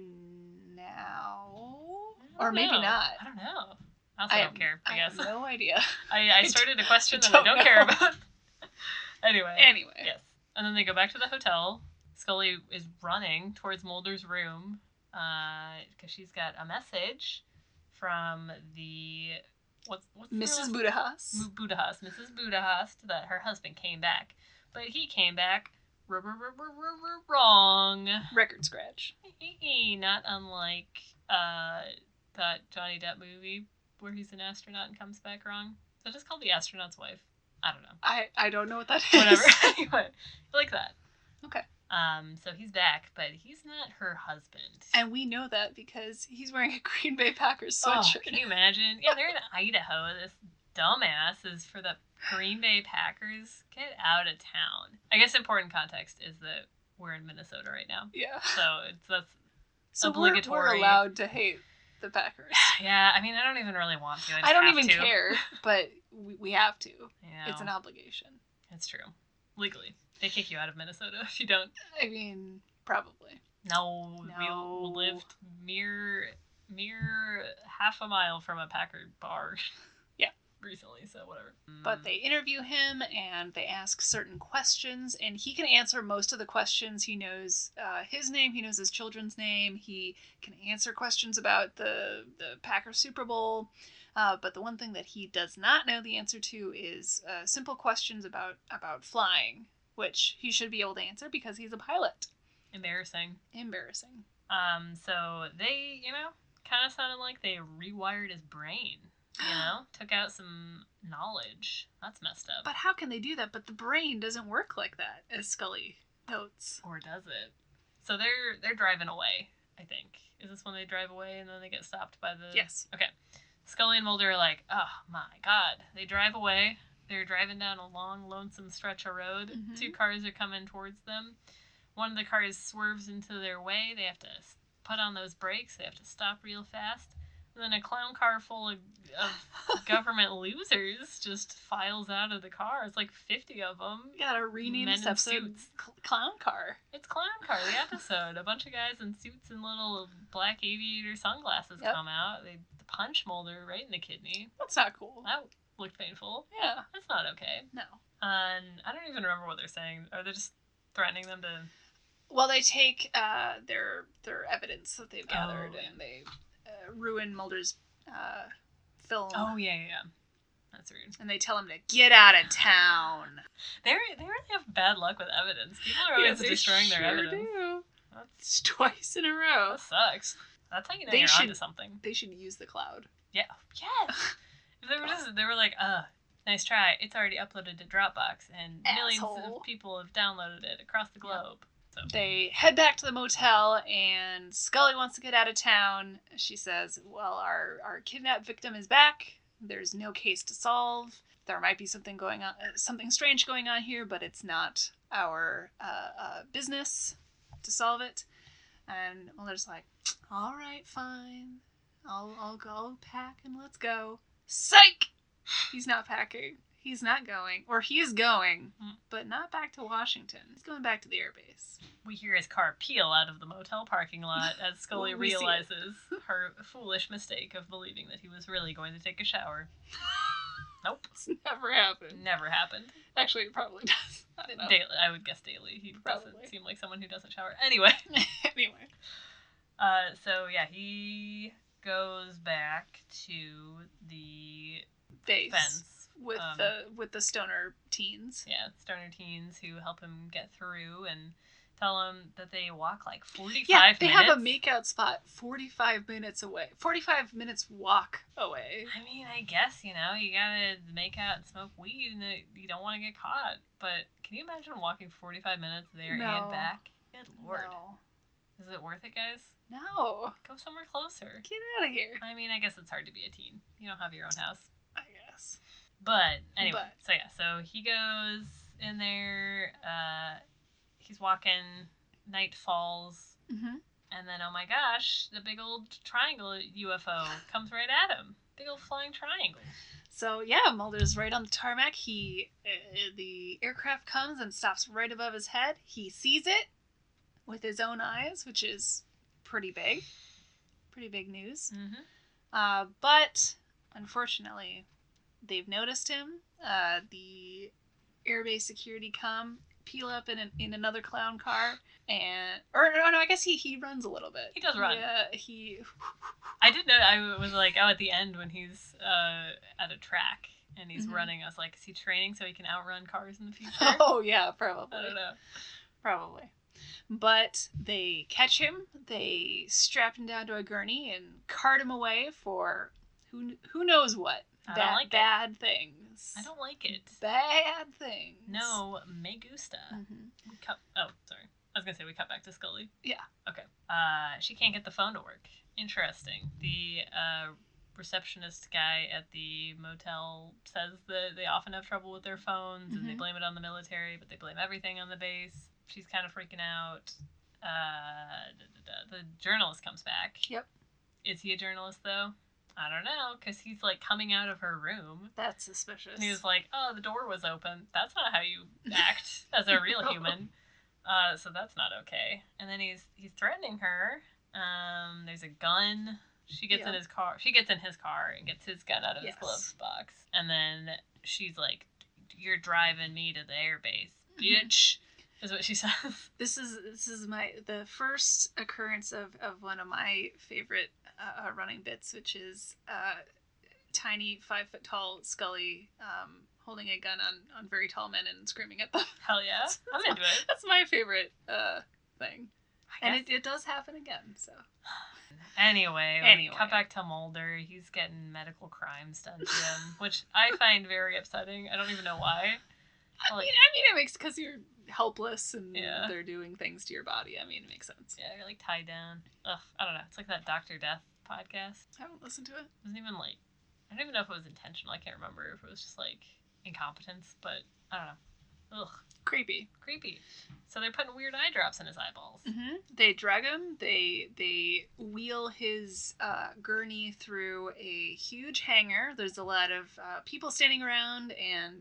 now, but or maybe not. I don't know. I also don't care. I guess have no idea. I started a question that I don't don't know. care about. Anyway. Anyway. Yes. And then they go back to the hotel. Scully is running towards Mulder's room because she's got a message from the what's Mrs. Budahas. Budahas, Mrs. Budahas, that her husband came back, but he came back wrong. Record scratch. Not unlike that Johnny Depp movie where he's an astronaut and comes back wrong. So just called The Astronaut's Wife. I don't know. I don't know what that is. Whatever. Anyway, like that. Okay. So he's back, but he's not her husband. And we know that because he's wearing a Green Bay Packers Oh, sweatshirt. can you imagine? Yeah, they're in Idaho. This dumbass is for the Green Bay Packers. Get out of town. I guess important context is that we're in Minnesota right now. Yeah. So that's So obligatory. we're allowed to hate the Packers. yeah, I mean, I don't even really want to. I don't have even to. care, but we have to. You know. It's an obligation. It's true. Legally. They kick you out of Minnesota if you don't. I mean, probably. No. No. We lived mere half a mile from a Packer bar. Yeah. Recently, so whatever. But they interview him and they ask certain questions, and he can answer most of the questions. He knows his name, he knows his children's name, he can answer questions about the Packers Super Bowl. But the one thing that he does not know the answer to is simple questions about flying, which he should be able to answer because he's a pilot. Embarrassing. So they, kind of sounded like they rewired his brain. Took out some knowledge. That's messed up. But how can they do that? But the brain doesn't work like that, as Scully notes. Or does it? So they're driving away, I think. Is this when they drive away and then they get stopped by the... Yes. Okay. Scully and Mulder are like, oh my god. They drive away. They're driving down a long, lonesome stretch of road. Mm-hmm. 2 cars are coming towards them. One of the cars swerves into their way. They have to put on those brakes. They have to stop real fast. And then a clown car full of government losers just files out of the car. It's like 50 of them. You gotta rename this episode Clown Car. It's Clown Car, the episode. A bunch of guys in suits and little black aviator sunglasses come out. They punch Mulder right in the kidney. That's not cool. That looked painful. Yeah. That's not okay. No. And I don't even remember what they're saying. Are they just threatening them to... Well, they take their evidence that they've gathered and they... ruin Mulder's film. Oh, yeah. That's rude. And they tell him to get out of town. They really have bad luck with evidence. People are always destroying their evidence. Do. That's twice in a row. That sucks. That's how you know you're onto something. They should use the cloud. Yeah. Yes. If they were like, nice try. It's already uploaded to Dropbox and millions of people have downloaded it across the globe. Yep. So. They head back to the motel, and Scully wants to get out of town. She says, well, our kidnapped victim is back. There's no case to solve. There might be something strange going on here, but it's not our business to solve it. And Mulder's like, all right, fine. I'll go pack and let's go. Psych! He's not packing. He's not going. Or he is going, but not back to Washington. He's going back to the airbase. We hear his car peel out of the motel parking lot as Scully realizes her foolish mistake of believing that he was really going to take a shower. Nope. It's never happened. Never happened. Actually, it probably does. I would guess daily. He doesn't seem like someone who doesn't shower. Anyway. So, yeah, he goes back to the fence. With the stoner teens. Yeah, stoner teens who help him get through and tell him that they walk like 45 minutes. Yeah, they have a makeout spot 45 minutes away. 45 minutes walk away. I mean, I guess, you gotta make out and smoke weed and you don't want to get caught. But can you imagine walking 45 minutes there and back? Good lord. No. Is it worth it, guys? No. Go somewhere closer. Get out of here. I mean, I guess it's hard to be a teen. You don't have your own house. I guess. But anyway, so he goes in there, he's walking, night falls, and then, oh my gosh, the big old triangle UFO comes right at him. Big old flying triangle. So yeah, Mulder's right on the tarmac. The aircraft comes and stops right above his head. He sees it with his own eyes, which is pretty big. Pretty big news. But, unfortunately... They've noticed him. The airbase security peel up in another clown car, I guess he runs a little bit. He does run. Yeah, I did know. I was like, at the end when he's at a track and he's running, I was like, is he training so he can outrun cars in the future? Oh yeah, probably. I don't know. Probably. But they catch him. They strap him down to a gurney and cart him away for who knows what. Bad things. I don't like it. Bad things. No, me gusta. Sorry. I was going to say we cut back to Scully. Yeah. Okay. She can't get the phone to work. Interesting. The receptionist guy at the motel says that they often have trouble with their phones and they blame it on the military, but they blame everything on the base. She's kind of freaking out. The journalist comes back. Yep. Is he a journalist, though? I don't know, because he's like coming out of her room. That's suspicious. And he was like, oh, the door was open. That's not how you act as a real human. So that's not okay. And then he's threatening her. There's a gun. She gets in his car. She gets in his car and gets his gun out of his glove box. And then she's like, "You're driving me to the airbase, bitch," is what she says. This is the first occurrence of one of my favorite running bits, which is tiny 5 foot tall Scully holding a gun on very tall men and screaming at them. Hell yeah, I'm into it. That's my favorite thing, and it does happen again. So. Anyway, cut back to Mulder. He's getting medical crimes done to him, which I find very upsetting. I don't even know why. I mean, it makes, because you're helpless and they're doing things to your body. I mean, it makes sense. Yeah, you're like tied down. Ugh, I don't know. It's like that Dr. Death podcast. I haven't listened to it. It wasn't even like, I don't even know if it was intentional. I can't remember if it was just like incompetence, but I don't know. Ugh. Creepy. So they're putting weird eye drops in his eyeballs. Mm-hmm. They drug him. They wheel his gurney through a huge hangar. There's a lot of people standing around and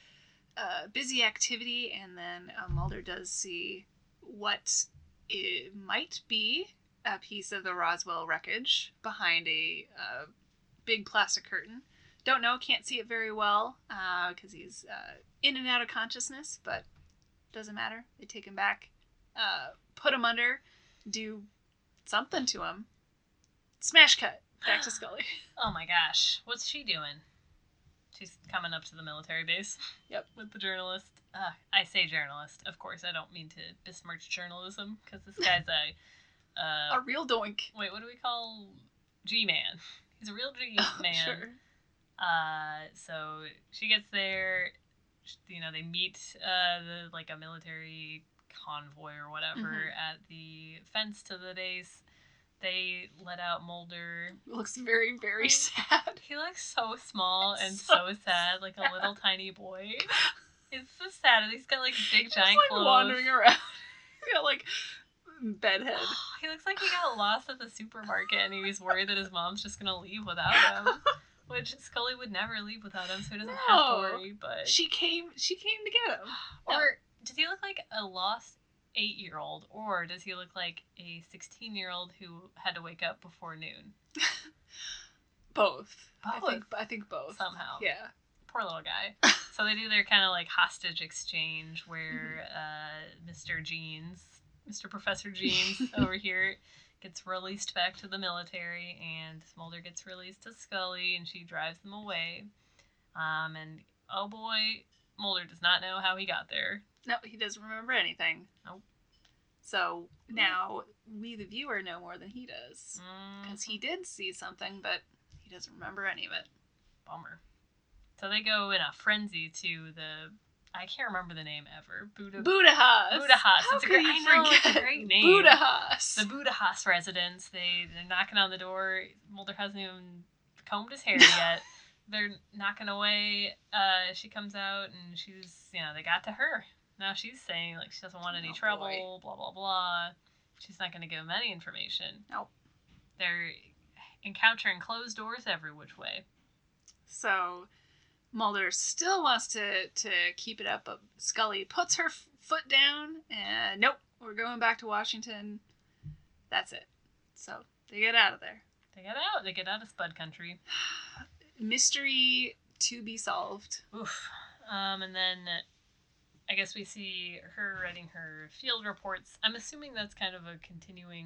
busy activity. And then Mulder does see what it might be a piece of the Roswell wreckage behind a big plastic curtain. Don't know, can't see it very well because he's in and out of consciousness, but doesn't matter. They take him back, put him under, do something to him. Smash cut back to Scully. Oh my gosh, what's she doing? She's coming up to the military base. Yep. With the journalist. I say journalist. Of course, I don't mean to besmirch journalism, because this guy's a real doink. Wait, what do we call G-Man? He's a real G-Man. Sure. So she gets there, you know, they meet like a military convoy or whatever at the fence to the base. They let out Mulder. Looks very, very sad. He looks so small and so sad, like a little tiny boy. It's so sad. He's got like big giant clothes. Wandering around. He's got like bedhead. He looks like he got lost at the supermarket and he's worried that his mom's just gonna leave without him. Which Scully would never leave without him, so he doesn't have to worry. But she came to get him. Or does he look like a lost 8-year-old, or does he look like a 16-year-old who had to wake up before noon? Both. I think both. Somehow. Yeah. Poor little guy. So they do their kind of like hostage exchange where Mr. Professor Jeans over here gets released back to the military, and Mulder gets released to Scully, and she drives them away. And oh boy, Mulder does not know how he got there. No, he doesn't remember anything. Nope. So now we, the viewer, know more than he does. Because he did see something, but he doesn't remember any of it. Bummer. So they go in a frenzy to the... I can't remember the name ever. Budahas. It's a great name. Budahas. The Budahas residence. They're knocking on the door. Mulder hasn't even combed his hair yet. They're knocking away. She comes out and she's, they got to her. Now she's saying like she doesn't want any trouble, blah, blah, blah. She's not going to give him any information. Nope. They're encountering closed doors every which way. So Mulder still wants to keep it up, but Scully puts her foot down and nope, we're going back to Washington. That's it. So they get out of there. They get out of Spud Country. Mystery to be solved. Oof. And then I guess we see her writing her field reports. I'm assuming that's kind of a continuing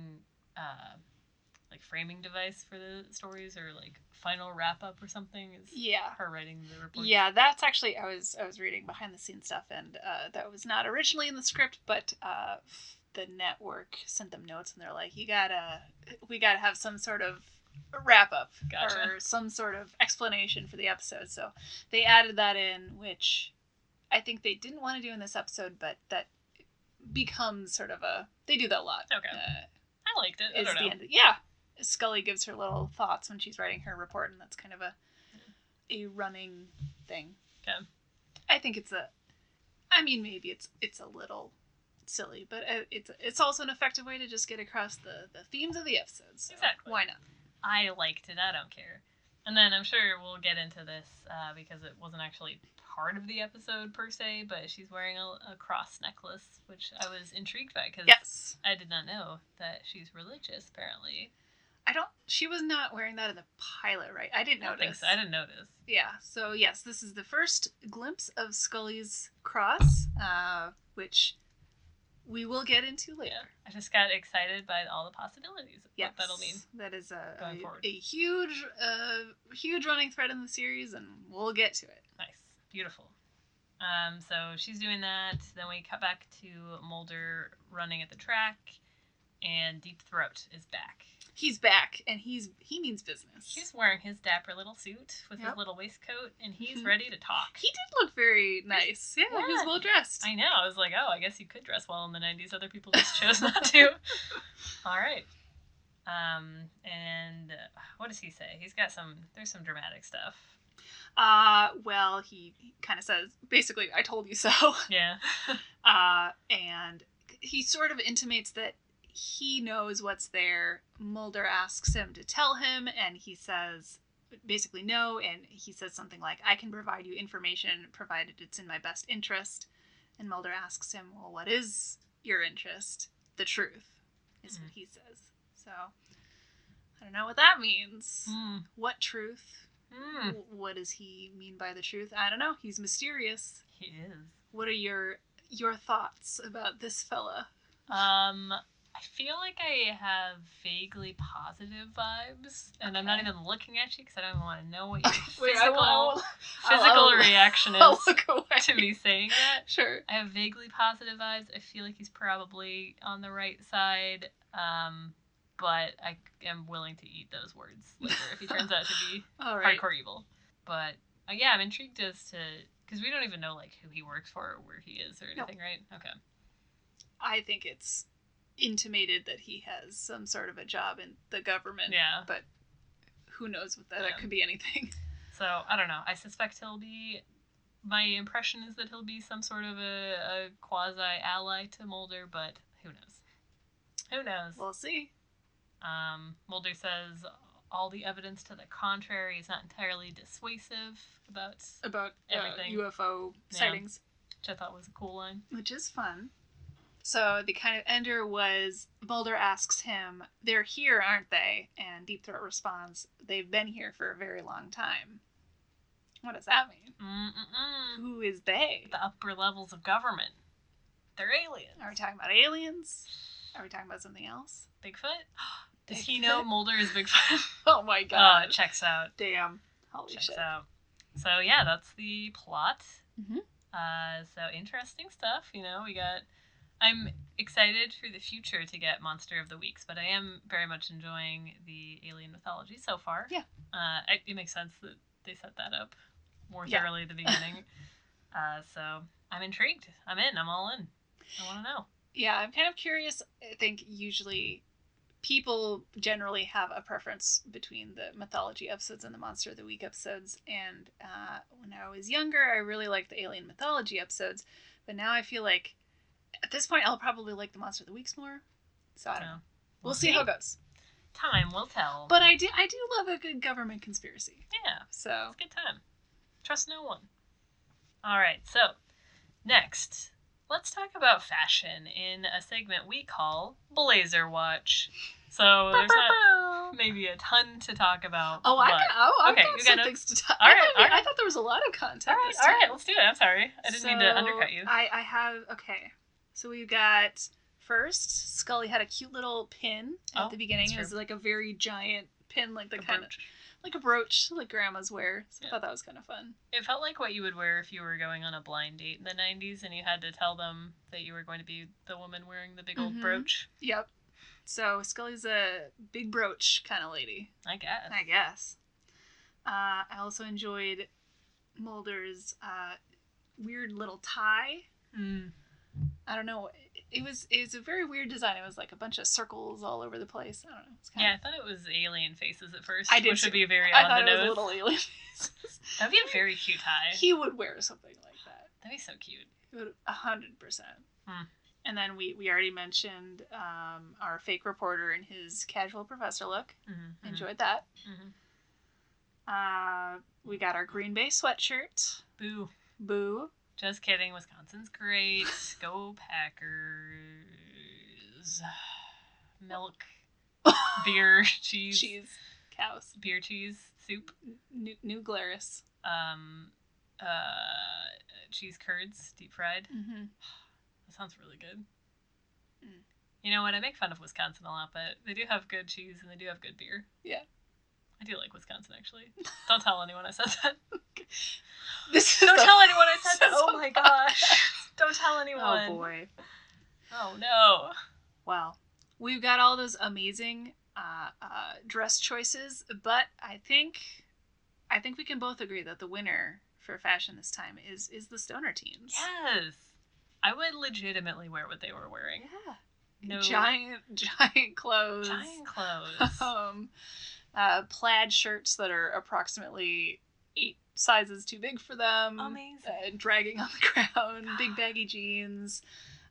like framing device for the stories, or like final wrap up or something. Is her writing the reports? Yeah, that's actually I was reading behind the scenes stuff, and that was not originally in the script, but the network sent them notes, and they're like, we gotta have some sort of wrap up or some sort of explanation for the episode. So they added that in, which I think they didn't want to do in this episode, but that becomes sort of they do that a lot. Okay. I liked it. I don't know. The end. Yeah. Scully gives her little thoughts when she's writing her report, and that's kind of a running thing. Okay. I think maybe it's a little silly, but it's also an effective way to just get across the themes of the episodes. So exactly. Why not? I liked it. I don't care. And then I'm sure we'll get into this because it wasn't actually part of the episode per se, but she's wearing a cross necklace, which I was intrigued by because Yes. I did not know that she's religious, apparently. She was not wearing that in the pilot, right? I didn't don't notice. think so. I didn't notice. Yeah, so yes, this is the first glimpse of Scully's cross, which we will get into later. Yeah. I just got excited by all the possibilities of what that'll mean. That is going forward. a huge running thread in the series, and we'll get to it. Nice. Beautiful. So she's doing that. Then we cut back to Mulder running at the track, and Deep Throat is back. He's back, and he means business. He's wearing his dapper little suit with his little waistcoat, and he's ready to talk. He did look very nice. Yeah, he was well dressed. I know. I was like, oh, I guess you could dress well in the 90s. Other people just chose not to. All right. And what does he say? There's some dramatic stuff. Well, he kind of says, basically, I told you so. Yeah. And he sort of intimates that he knows what's there. Mulder asks him to tell him, and he says basically no, and he says something like, I can provide you information provided it's in my best interest. And Mulder asks him, well, what is your interest? The truth is what he says. So I don't know what that means. What truth? What does he mean by the truth? I don't know. He's mysterious. He is. What are your thoughts about this fella? I feel like I have vaguely positive vibes, and I'm not even looking at you because I don't even want to know what your physical reaction is to me saying that. Sure. I have vaguely positive vibes. I feel like he's probably on the right side, but I am willing to eat those words later if he turns out to be hardcore evil. But yeah, I'm intrigued as to, because we don't even know like who he works for or where he is or anything, right? Okay. I think it's intimated that he has some sort of a job in the government. Yeah. But who knows what that could be anything. So, I don't know. I suspect my impression is that he'll be some sort of a quasi-ally to Mulder, but who knows? Who knows? We'll see. Mulder says all the evidence to the contrary is not entirely dissuasive about everything. UFO sightings. Which I thought was a cool line. Which is fun. So the kind of ender was, Mulder asks him, they're here, aren't they? And Deep Throat responds, they've been here for a very long time. What does that mean? Who is they? The upper levels of government. They're aliens. Are we talking about aliens? Are we talking about something else? Bigfoot? Does he know Mulder is Bigfoot? Oh my god. It checks out. Damn. Holy shit. Checks out. So yeah, that's the plot. Mm-hmm. So interesting stuff, I'm excited for the future to get Monster of the Weeks, but I am very much enjoying the alien mythology so far. Yeah. It makes sense that they set that up more thoroughly at the beginning. So I'm intrigued. I'm in. I'm all in. I want to know. Yeah, I'm kind of curious. I think usually people generally have a preference between the mythology episodes and the Monster of the Week episodes. And when I was younger, I really liked the alien mythology episodes. But now I feel like at this point, I'll probably like the Monster of the Weeks more. So I don't know. We'll see how it goes. Time will tell. But I do love a good government conspiracy. Yeah. So it's a good time. Trust no one. All right. So next, let's talk about fashion in a segment we call Blazer Watch. So there's not maybe a ton to talk about. I've got some things to talk. All right. I thought there was a lot of content. All right, let's do it. I'm sorry. I didn't mean to undercut you. I have, okay. So we've got, first, Scully had a cute little pin at the beginning. It was like a very giant pin, like the kind of, like a brooch, like grandmas wear. So I thought that was kind of fun. It felt like what you would wear if you were going on a blind date in the 90s and you had to tell them that you were going to be the woman wearing the big old brooch. Yep. So Scully's a big brooch kind of lady. I guess. I also enjoyed Mulder's weird little tie. I don't know. It was a very weird design. It was like a bunch of circles all over the place. I don't know. I thought it was alien faces at first. I did. Which would be very on the nose. I thought it was little alien faces. That'd be a very cute tie. He would wear something like that. That'd be so cute. He would 100%. And then we already mentioned our fake reporter in his casual professor look. Enjoyed that. We got our Green Bay sweatshirt. Boo. Boo. Just kidding. Wisconsin's great. Go Packers. Milk. Beer. Cheese. Cheese. Cows. Beer, cheese. Soup. New Glarus. Cheese curds. Deep fried. Mm-hmm. That sounds really good. Mm. You know what? I make fun of Wisconsin a lot, but they do have good cheese and they do have good beer. Yeah. I do like Wisconsin, actually. Don't tell anyone I said that. Don't tell anyone I said that. Oh my gosh. Don't tell anyone. Oh boy. Oh no. Wow. We've got all those amazing dress choices, but I think we can both agree that the winner for fashion this time is the Stoner Teens. Yes. I would legitimately wear what they were wearing. Yeah. No. Giant clothes. Giant clothes. Plaid shirts that are approximately 8 sizes too big for them. Amazing. Dragging on the ground. Big baggy jeans.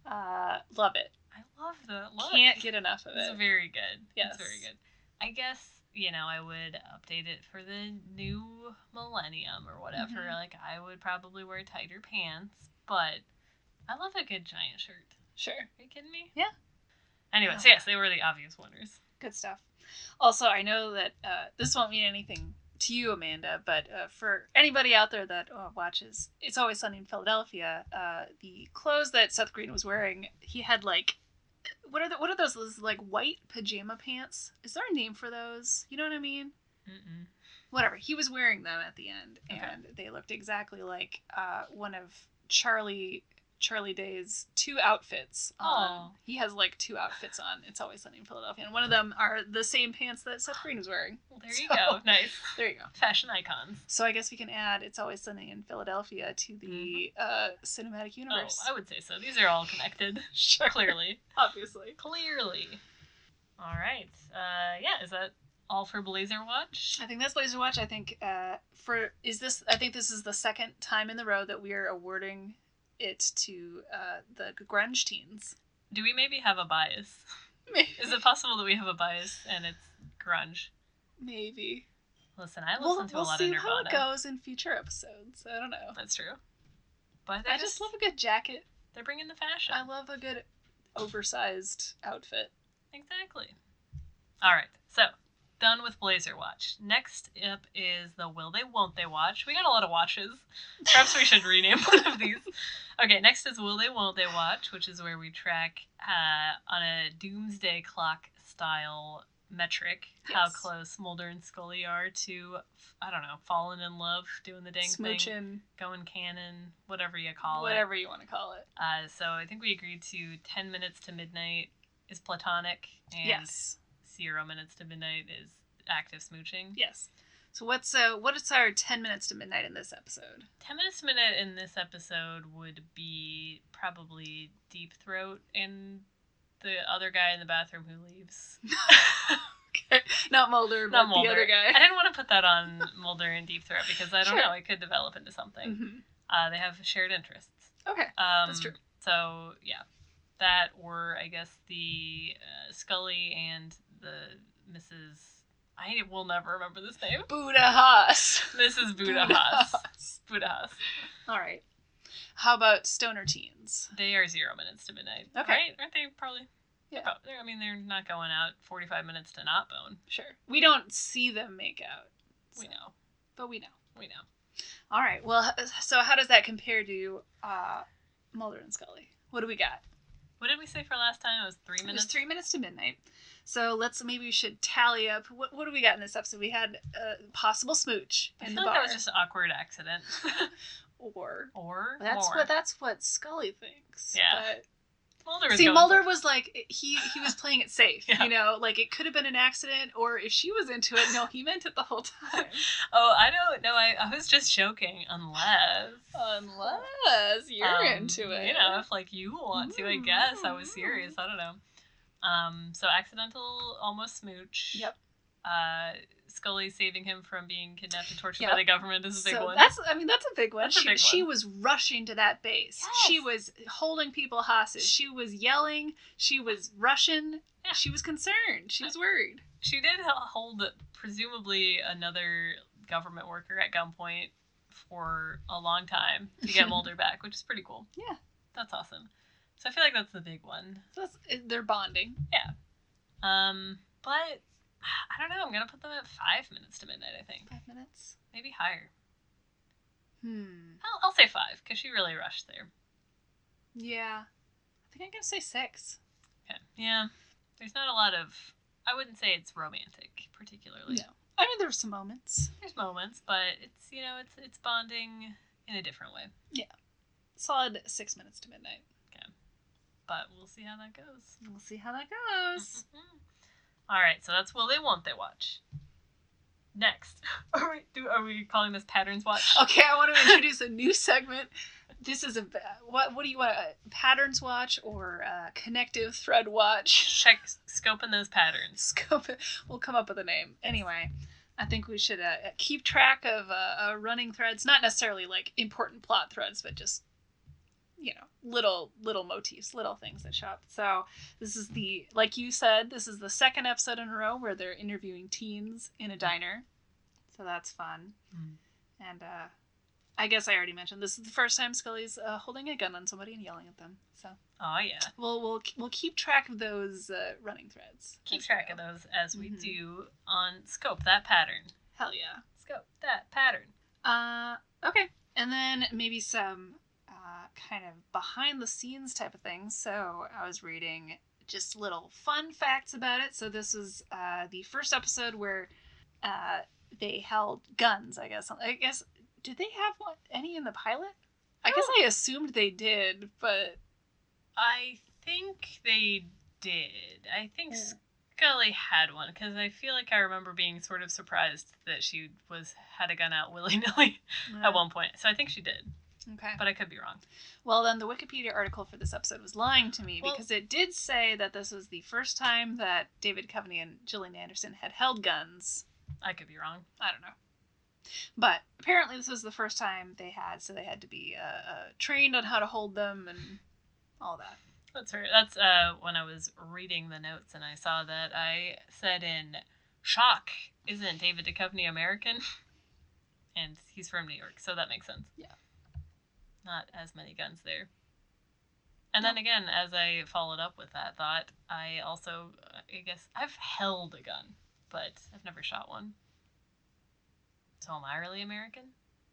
Love it. I love the look. Can't get enough of it. It's very good. Yes. It's very good. I guess, I would update it for the new millennium or whatever. Mhm. Like, I would probably wear tighter pants, but I love a good giant shirt. Sure. Are you kidding me? Yeah. Anyway, so yes, they were the obvious winners. Good stuff. Also, I know that this won't mean anything to you, Amanda, but for anybody out there that watches It's Always Sunny in Philadelphia, the clothes that Seth Green was wearing, he had like, what are those like white pajama pants? Is there a name for those? You know what I mean? Mm-mm. Whatever. He was wearing them at the end, Okay. and they looked exactly like one of Charlie Day's 2 outfits. Aw. He has like 2 outfits on It's Always Sunny in Philadelphia, and one of them are the same pants that Seth Green was wearing. Well, there you So, go. Nice. There you go. Fashion icons. So I guess we can add It's Always Sunny in Philadelphia to the cinematic universe. Oh, I would say so. These are all connected. Sure. Clearly. Obviously. Clearly. All right. Is that all for Blazer Watch? I think that's Blazer Watch. I think I think this is the second time in the row that we are awarding it to the grunge teens. Do we maybe have a bias? Maybe. Is it possible that we have a bias and it's grunge? Maybe. Listen, I listen to a lot of We'll see Nirvana. how it goes in future episodes. I don't know. That's true. But I just love a good jacket. they're bringing the fashion. I love a good oversized outfit. Exactly. All right. So, done with Blazer Watch. Next up is the Will They Won't They Watch. We got a lot of watches. Perhaps we should rename one of these. Okay, next is Will They Won't They Watch, which is where we track on a doomsday clock style metric how Yes. close Mulder and Scully are to, I don't know, falling in love, doing the dang thing, Smooching, going canon, whatever you call it. whatever you want to call it. So I think we agreed to 10 minutes to midnight is platonic, and Yes. 0 minutes to midnight is active smooching. Yes. So what is our 10 minutes to midnight in this episode? 10 minutes to midnight in this episode would be probably Deep Throat and the other guy in the bathroom who leaves. Okay. Not Mulder, but Not Mulder. the other guy. I didn't want to put that on Mulder and Deep Throat because I don't Sure. know, it could develop into something. Mhm. They have shared interests. Okay. That's true. So, yeah. That, or I guess the Scully and the Mrs. I will never remember this name. Buddha Haas. Mrs. Buddha Haas. Buddha Haas. All right. How about Stoner Teens? They are 0 minutes to midnight. Okay. Right? Aren't they probably? Yeah. They're not going out 45 minutes to not bone. Sure. We don't see them make out. We know. But we know. We know. All right. Well, so how does that compare to Mulder and Scully? What do we got? What did we say for last time? It was 3 It was minutes? 3 minutes to midnight. So maybe we should tally up. What do we got in this episode? We had a possible smooch I in feel the like bar. that was just an awkward accident. Or or that's what Scully thinks. Yeah. Mulder was See, going Mulder for it. was like he was playing it safe, Yeah. you know, like it could have been an accident, or if she was into it, no, he meant it the whole time. Oh, I don't know. I was just joking. Unless You're into it, You know, if like you want to, I guess. I was serious. I don't know. So accidental almost smooch. Yep. Scully saving him from being kidnapped and tortured Yep. by the government is a big So one. that's a big one. That's a big She one. was rushing to that base. Yes. She was holding people hostage. She was yelling. She was rushing. Yeah. She was concerned. She was worried. She did hold presumably another government worker at gunpoint for a long time to get Mulder back, which is pretty cool. Yeah. That's awesome. So I feel like that's the big one. So they're bonding. Yeah. But I don't know. I'm going to put them at 5 minutes to midnight, I think. 5 minutes? Maybe higher. Hmm. I'll say 5, because she really rushed there. Yeah. I think I'm going to say 6. Okay. Yeah. There's not a lot of... I wouldn't say it's romantic, particularly. No. I mean, there's some moments. There's moments, but it's, it's bonding in a different way. Yeah. Solid 6 minutes to midnight. Okay. But we'll see how that goes. We'll see how that goes. All right, so that's Will They, Won't They Watch. Next. Are we calling this Patterns Watch? Okay, I want to introduce a new segment. This is what do you want? A Patterns Watch or a Connective Thread Watch? Check, scoping those patterns. Scope it. We'll come up with a name. Anyway, I think we should keep track of running threads. Not necessarily like important plot threads, but just, little motifs, little things that show up. So this is like you said, this is the second episode in a row where they're interviewing teens in a diner. So that's fun. And I guess I already mentioned this is the first time Scully's holding a gun on somebody and yelling at them. So oh yeah, we'll keep track of those running threads. Keep track of those as we do on Scope That Pattern. Hell yeah. Scope That Pattern. Okay, and then maybe some kind of behind the scenes type of things. So I was reading just little fun facts about it. So this was the first episode where they held guns. I guess did they have any in the pilot? I guess I assumed they did, but I think they did. I think Scully had one, because I feel like I remember being sort of surprised that she had a gun out willy-nilly at one point. So I think she did. Okay. But I could be wrong. Well, then the Wikipedia article for this episode was lying to me, because it did say that this was the first time that David Duchovny and Gillian Anderson had held guns. I could be wrong. I don't know. But apparently this was the first time they had, so they had to be trained on how to hold them and all that. That's right. That's when I was reading the notes and I saw that I said in shock, isn't David Duchovny American? And he's from New York, so that makes sense. Yeah. Not as many guns there. And then again, as I followed up with that thought, I also, I guess, I've held a gun, but I've never shot one. So am I really American?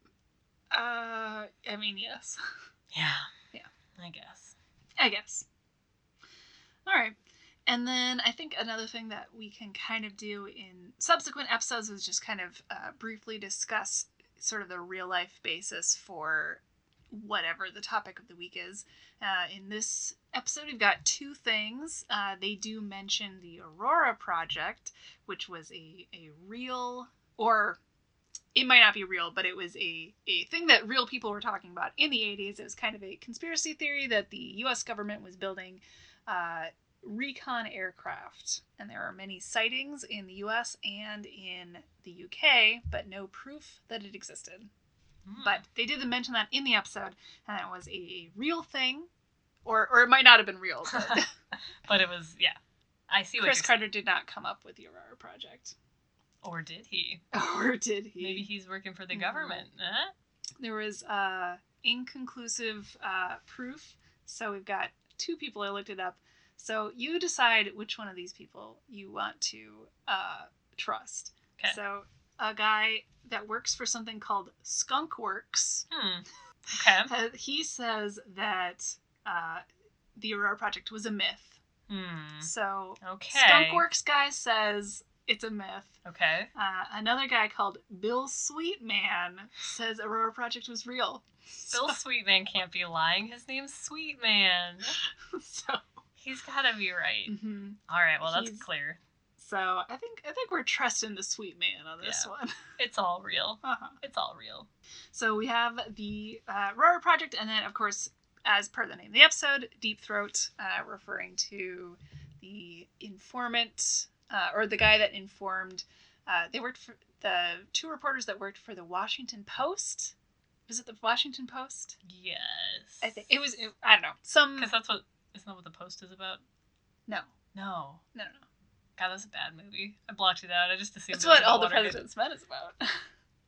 I mean, yes. Yeah. Yeah. I guess. All right. And then I think another thing that we can kind of do in subsequent episodes is just kind of briefly discuss sort of the real life basis for whatever the topic of the week is. In this episode, we've got 2 things. They do mention the Aurora Project, which was a real, or it might not be real, but it was a thing that real people were talking about in the 80s. It was kind of a conspiracy theory that the U.S. government was building recon aircraft. And there are many sightings in the U.S. and in the UK, but no proof that it existed. But they did mention that in the episode, and it was a real thing, or it might not have been real. But, but it was, yeah. I see what Chris you're Carter saying. did not come up with the Aurora Project. Or did he? Or did he? Maybe he's working for the government. Huh? There was inconclusive proof, so we've got 2 people. I looked it up. So you decide which one of these people you want to trust. Okay. So a guy that works for something called Skunk Works. Okay. He says that the Aurora Project was a myth. So Okay. Skunk Works guy says it's a myth. Okay. Another guy called Bill Sweetman says Aurora Project was real. Bill Sweetman can't be lying. His name's Sweetman. So He's gotta be right. mm-hmm. All right. Well, that's clear. So I think we're trusting the Sweetman on this one. It's all real. Uh-huh. It's all real. So we have the Aurora Project, and then, of course, as per the name of the episode, Deep Throat, referring to the informant, or the guy that informed. They worked for the 2 reporters that worked for the Washington Post. Was it the Washington Post? Yes. I think it was. I don't know. Because that's what. Isn't that what the Post is about? No. No. No. God, that's a bad movie. I blocked it out. I just assumed That's it was what All the Watergate. President's Men is about.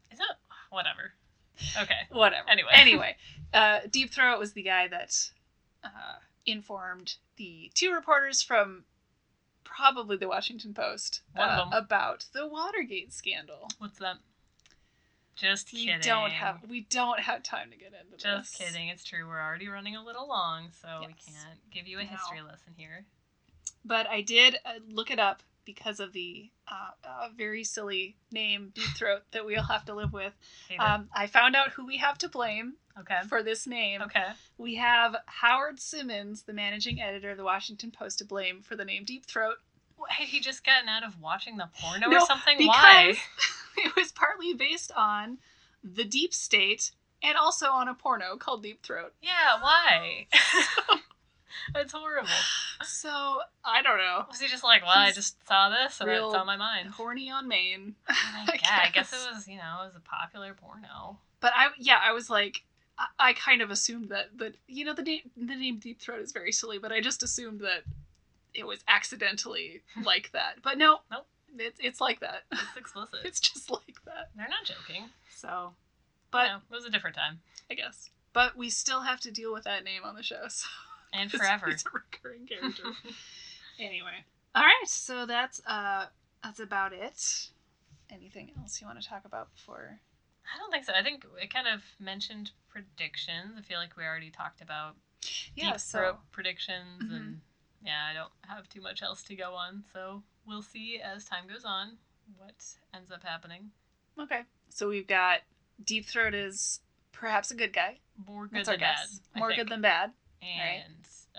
Okay. Whatever. Anyway, Deep Throat was the guy that informed the two reporters from probably the Washington Post One of them. about the Watergate scandal. What's that? Just kidding. We don't have time to get into this. Just kidding. It's true. We're already running a little long, so we can't give you a history lesson here. But I did look it up because of the very silly name, Deep Throat, that we'll have to live with. I found out who we have to blame for this name. Okay. We have Howard Simmons, the managing editor of the Washington Post, to blame for the name Deep Throat. Had he just gotten out of watching the porno No, or something? Because Why? It was partly based on the Deep State and also on a porno called Deep Throat. Yeah, why? That's horrible. So, I don't know. Was he just like, well, I just saw this and it's on my mind? Horny on Maine. I guess it was, it was a popular porno. But I was like, I kind of assumed that the name Deep Throat is very silly, but I just assumed that it was accidentally like that. But nope. It's like that. It's explicit. It's just like that. They're not joking. So, but it was a different time, I guess. But we still have to deal with that name on the show. So. And forever. It's a recurring character. Anyway. All right, so that's about it. Anything else you want to talk about before? I don't think so. I think it kind of mentioned predictions. I feel like we already talked about Deep Throat predictions, and I don't have too much else to go on. So we'll see as time goes on what ends up happening. Okay, so we've got Deep Throat is perhaps a good guy. More good than bad. More good than bad. And,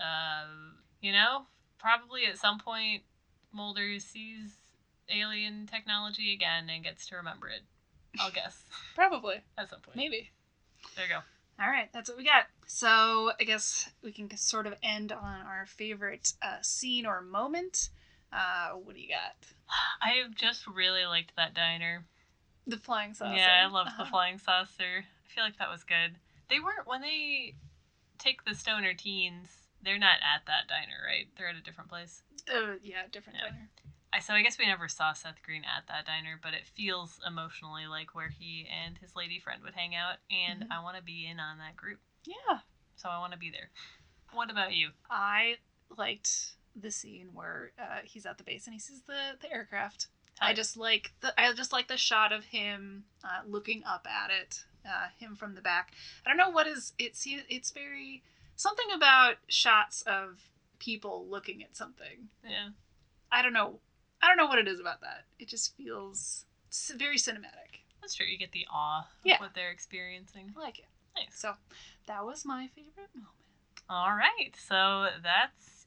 probably at some point, Mulder sees alien technology again and gets to remember it. I'll guess. Probably. At some point. Maybe. There you go. All right, that's what we got. So I guess we can sort of end on our favorite scene or moment. What do you got? I just really liked that diner. The flying saucer. Yeah, I loved the flying saucer. I feel like that was good. They weren't, when they take the stoner teens, they're not at that diner, right? They're at a different place. Different diner. So I guess we never saw Seth Green at that diner, but it feels emotionally like where he and his lady friend would hang out, and I want to be in on that group. Yeah. So I want to be there. What about you? I liked the scene where he's at the base and he sees the aircraft. I just like the shot of him looking up at it, him from the back. I don't know what is it's very something about shots of people looking at something. Yeah. I don't know what it is about that. It just feels very cinematic. That's true. You get the awe of what they're experiencing. I like it. Nice. So that was my favorite moment. All right. So that's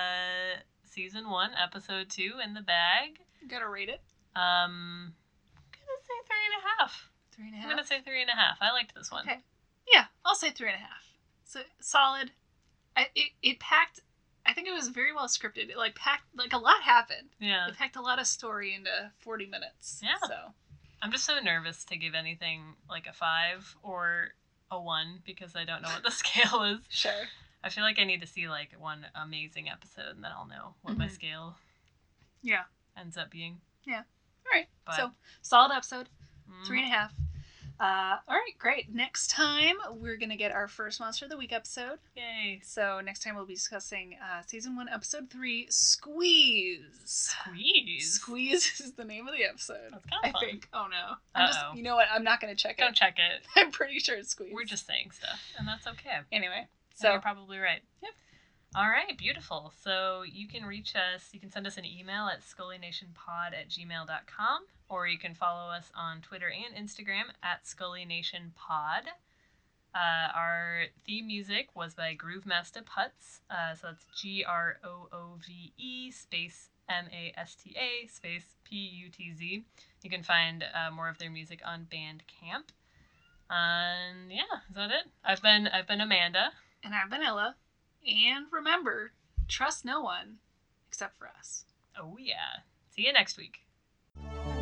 season 1, episode 2 in the bag. You gotta rate it. I'm gonna say 3.5. 3.5. I'm gonna say 3.5. I liked this one. Okay. Yeah, I'll say 3.5. So solid. It packed. I think it was very well scripted. It packed a lot happened. Yeah. It packed a lot of story into 40 minutes. Yeah. So I'm just so nervous to give anything like a 5 or a 1 because I don't know what the scale is. Sure. I feel like I need to see one amazing episode and then I'll know what my scale ends up being. Yeah. All right. But, so solid episode. 3.5. All right, great. Next time we're gonna get our first Monster of the Week episode. Yay! So next time we'll be discussing season 1, episode 3, Squeeze. Squeeze is the name of the episode. That's kind of fun. I think. Oh no. You know what? I'm not gonna check it. Don't check it. I'm pretty sure it's Squeeze. We're just saying stuff, and that's okay. Anyway, so you're probably right. Yep. All right, beautiful. So you can reach us. You can send us an email at scullynationpod@gmail.com, or you can follow us on Twitter and Instagram at scullynationpod. Our theme music was by Groovemasta Putz. So that's GROOVE space MASTA space PUTZ. You can find more of their music on Bandcamp. And yeah, is that it? I've been Amanda. And I've been Ella. And remember, trust no one except for us. Oh yeah. See you next week.